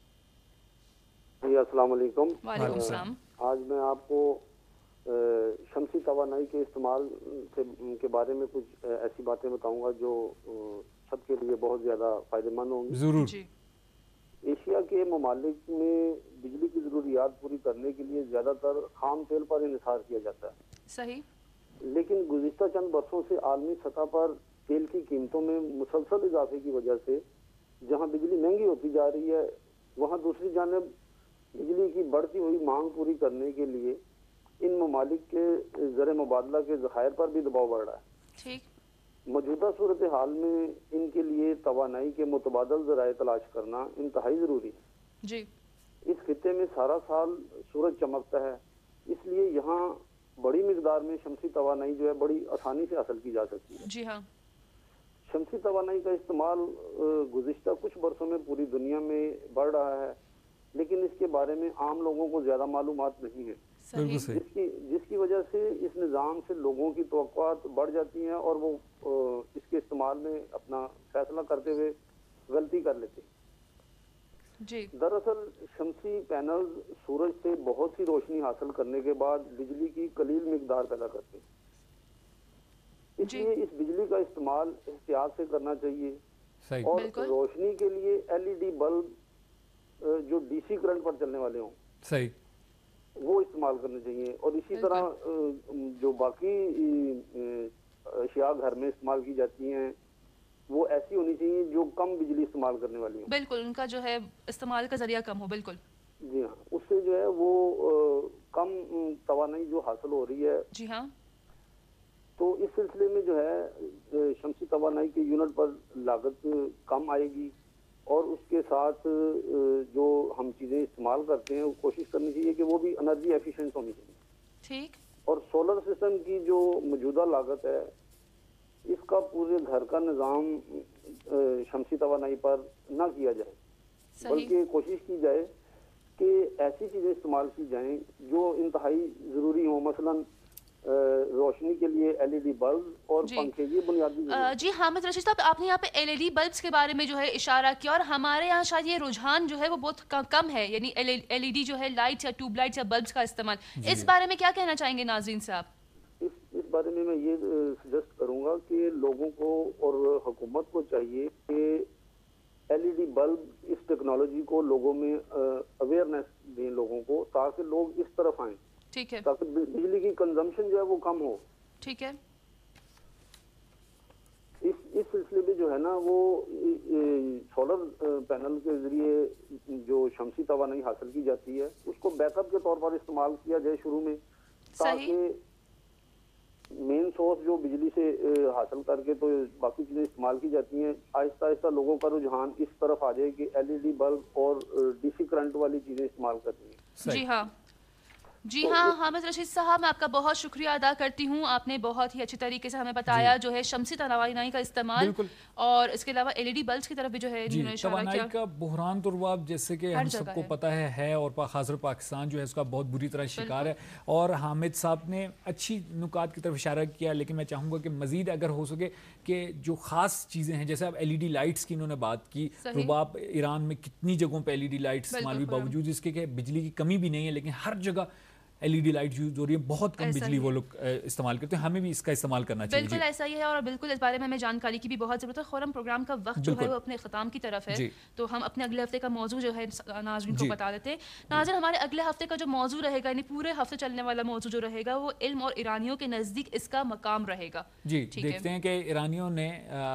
السلام علیکم. وعلیکم السلام. آج میں آپ کو شمسی توانائی کے استعمال کے بارے میں کچھ ایسی باتیں بتاؤں گا جو سب کے لیے بہت زیادہ فائدہ مند ہوں گی. ضرور. ایشیا کے ممالک میں بجلی کی ضروریات پوری کرنے کے لیے زیادہ تر خام تیل پر انحصار کیا جاتا ہے. صحیح. لیکن گزشتہ چند برسوں سے عالمی سطح پر تیل کی قیمتوں میں مسلسل اضافے کی وجہ سے جہاں بجلی مہنگی ہوتی جا رہی ہے وہاں دوسری جانب بجلی کی بڑھتی ہوئی مانگ پوری کرنے کے لیے ان ممالک کے زر مبادلہ کے ذخائر پر بھی دباؤ بڑھ رہا ہے. ٹھیک. موجودہ صورتحال میں ان کے لیے توانائی کے متبادل ذرائع تلاش کرنا انتہائی ضروری ہے. جی. اس خطے میں سارا سال سورج چمکتا ہے, اس لیے یہاں بڑی مقدار میں شمسی توانائی جو ہے بڑی آسانی سے حاصل کی جا سکتی ہے. جی ہاں. شمسی توانائی کا استعمال گزشتہ کچھ برسوں میں پوری دنیا میں بڑھ رہا ہے لیکن اس کے بارے میں عام لوگوں کو زیادہ معلومات نہیں ہے. جس کی وجہ سے اس نظام سے لوگوں کی توقعات بڑھ جاتی ہیں اور وہ اس کے استعمال میں اپنا فیصلہ کرتے ہوئے غلطی کر لیتے ہیں. جی. دراصل شمسی پینلز سورج سے بہت سی روشنی حاصل کرنے کے بعد بجلی کی قلیل مقدار پیدا کرتے ہیں. اس لیے اس بجلی کا استعمال احتیاط سے کرنا چاہیے. اور روشنی کے لیے LED بلب جو DC کرنٹ پر چلنے والے ہوں صحیح وہ استعمال کرنے چاہیے. اور اسی طرح جو باقی اشیاء گھر میں استعمال کی جاتی ہیں وہ ایسی ہونی چاہیے جو کم بجلی استعمال کرنے والی ہوں. بالکل ان کا جو ہے استعمال کا ذریعہ کم ہو. بالکل جی ہاں, اس سے جو ہے وہ کم توانائی جو حاصل ہو رہی ہے. جی ہاں, تو اس سلسلے میں جو ہے شمسی توانائی کے یونٹ پر لاگت کم آئے گی, اور اس کے ساتھ جو ہم چیزیں استعمال کرتے ہیں وہ کوشش کرنی چاہیے کہ وہ بھی انرجی ایفیشینٹ ہونی چاہیے. ٹھیک. اور سولر سسٹم کی جو موجودہ لاگت ہے اس کا پورے گھر کا نظام شمسی توانائی پر نہ کیا جائے, بلکہ کوشش کی جائے کہ ایسی چیزیں استعمال کی جائیں جو انتہائی ضروری ہوں, مثلاً روشنی کے لیے LED بلب اور پنکھے, یہ بنیادی. جی حامد رشید صاحب, آپ نے یہاں پہ LED بلبس کے بارے میں جو ہے اشارہ کیا, اور ہمارے یہاں شاید یہ رجحان جو ہے وہ بہت کم ہے, یعنی LED جو ہے لائٹ یا ٹیوب لائٹ یا بلبس کا استعمال. اس بارے میں کیا کہنا چاہیں گے ناظرین سے آپ؟ اس بارے میں میں یہ سجیسٹ کروں گا کہ لوگوں کو اور حکومت کو چاہیے کہ LED بلب اس ٹیکنالوجی کو لوگوں میں اویئرنیس دیں لوگوں کو, تاکہ لوگ اس طرف آئیں. ٹھیک ہے. تاکہ بجلی کی کنزمپشن جو ہے وہ کم ہو. ٹھیک ہے. اس سلسلے میں جو ہے نا وہ سولر پینل کے ذریعے جو شمسی توانائی حاصل کی جاتی ہے اس کو بیک اپ کے طور پر استعمال کیا جائے شروع میں, تاکہ مین سورس جو بجلی سے حاصل کر کے تو باقی چیزیں استعمال کی جاتی ہیں, آہستہ آہستہ لوگوں کا رجحان اس طرف آ جائے کہ LED بلب اور DC کرنٹ والی چیزیں استعمال کرنی ہیں. جی ہاں, جی ہاں حامد رشید صاحب, میں آپ کا بہت شکریہ ادا کرتی ہوں. آپ نے بہت ہی اچھی طریقے سے ہمیں بتایا جو ہے شمسی توانائی کا استعمال, اور اس کے علاوہ LED بلبس کی طرف بھی جو ہے توانائی کا بحران تو رباب جیسے کہ ہم سب کو پتہ ہے, اور خاصر پاکستان جو ہے اس کا بہت بری طرح شکار ہے. اور حامد صاحب نے اچھی نکات کی طرف اشارہ کیا, لیکن میں چاہوں گا کہ مزید اگر ہو سکے کہ جو خاص چیزیں ہیں, جیسے اب LED لائٹس کی انہوں نے بات کی, رباب ایران میں کتنی جگہوں پہ LED لائٹ استعمال ہوئی, باوجود اس کے کہ بجلی کی کمی بھی نہیں ہے, لیکن ہر جگہ LED لائٹ یوز ہو رہی ہے, بہت کم بجلی وہ لوگ استعمال کرتے ہیں. ہمیں بھی اس کا استعمال کرنا چاہیے. بالکل ایسا ہی ہے, اور بالکل اس بارے میں ہمیں جانکاری کی بھی بہت ضرورت ہے. خورم پروگرام کا وقت جو ہے وہ اپنے اختتام کی طرف ہے, تو ہم اپنے اگلے ہفتے کا موضوع جو ہے ناظرین کو بتا دیتے ہیں. ناظرین, ہمارے اگلے ہفتے کا جو موضوع رہے گا, یعنی پورے ہفتے چلنے والا موضوع جو رہے گا, وہ علم اور ایرانیوں کے نزدیک اس کا مقام رہے گا. جی دیکھتے ہیں کہ ایرانیوں نے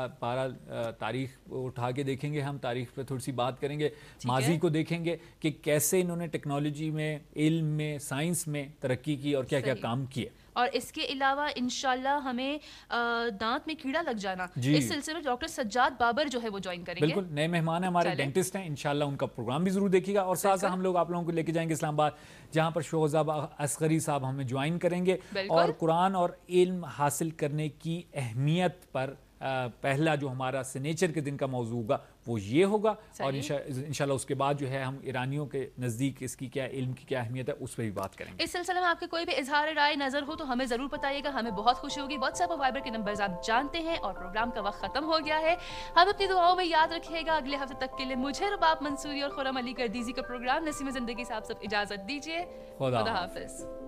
تاریخ اٹھا کے دیکھیں گے, ہم تاریخ پہ تھوڑی سی بات کریں گے, ماضی کو دیکھیں گے کہ کیسے انہوں نے ٹیکنالوجی میں, علم میں, سائنس میں ترقی کی اور کیا کیا کام کیے. اور اس کے علاوہ انشاءاللہ ہمیں دانت میں کیڑا لگ جانا, اس سلسلے میں ڈاکٹر سجاد بابر جو ہے وہ جوائن کریں گے. بالکل نئے مہمان ہیں ہمارے, ڈینٹسٹ ہیں, انشاءاللہ ان کا پروگرام بھی ضرور دیکھیے گا. اور ساتھ ساتھ ہم لوگ آپ لوگوں کو لے کے جائیں گے اسلام آباد, جہاں پر شوہزاب اصغری صاحب ہمیں جوائن کریں گے, اور قرآن اور علم حاصل کرنے کی اہمیت پر پہلا جو ہمارا سنیچر کے دن کا موضوع ہوگا وہ یہ ہوگا. اور انشاءاللہ اس کے بعد جو ہے ہم ایرانیوں کے نزدیک اس کی کیا علم کی کیا اہمیت ہے اس پہ بھی بات کریں گے. اس سلسلے میں آپ کے کوئی بھی اظہار رائے نظر ہو تو ہمیں ضرور بتائیے گا, ہمیں بہت خوشی ہوگی. واٹس ایپ اور وائبر کے نمبرز آپ جانتے ہیں, اور پروگرام کا وقت ختم ہو گیا ہے. ہم اپنی دعاؤں میں یاد رکھیے گا. اگلے ہفتے تک کے لیے مجھے رباب منصوری اور خرم علی گردیزی کا پروگرام نسیم زندگی سے آپ سب اجازت دیجیے. خدا حافظ.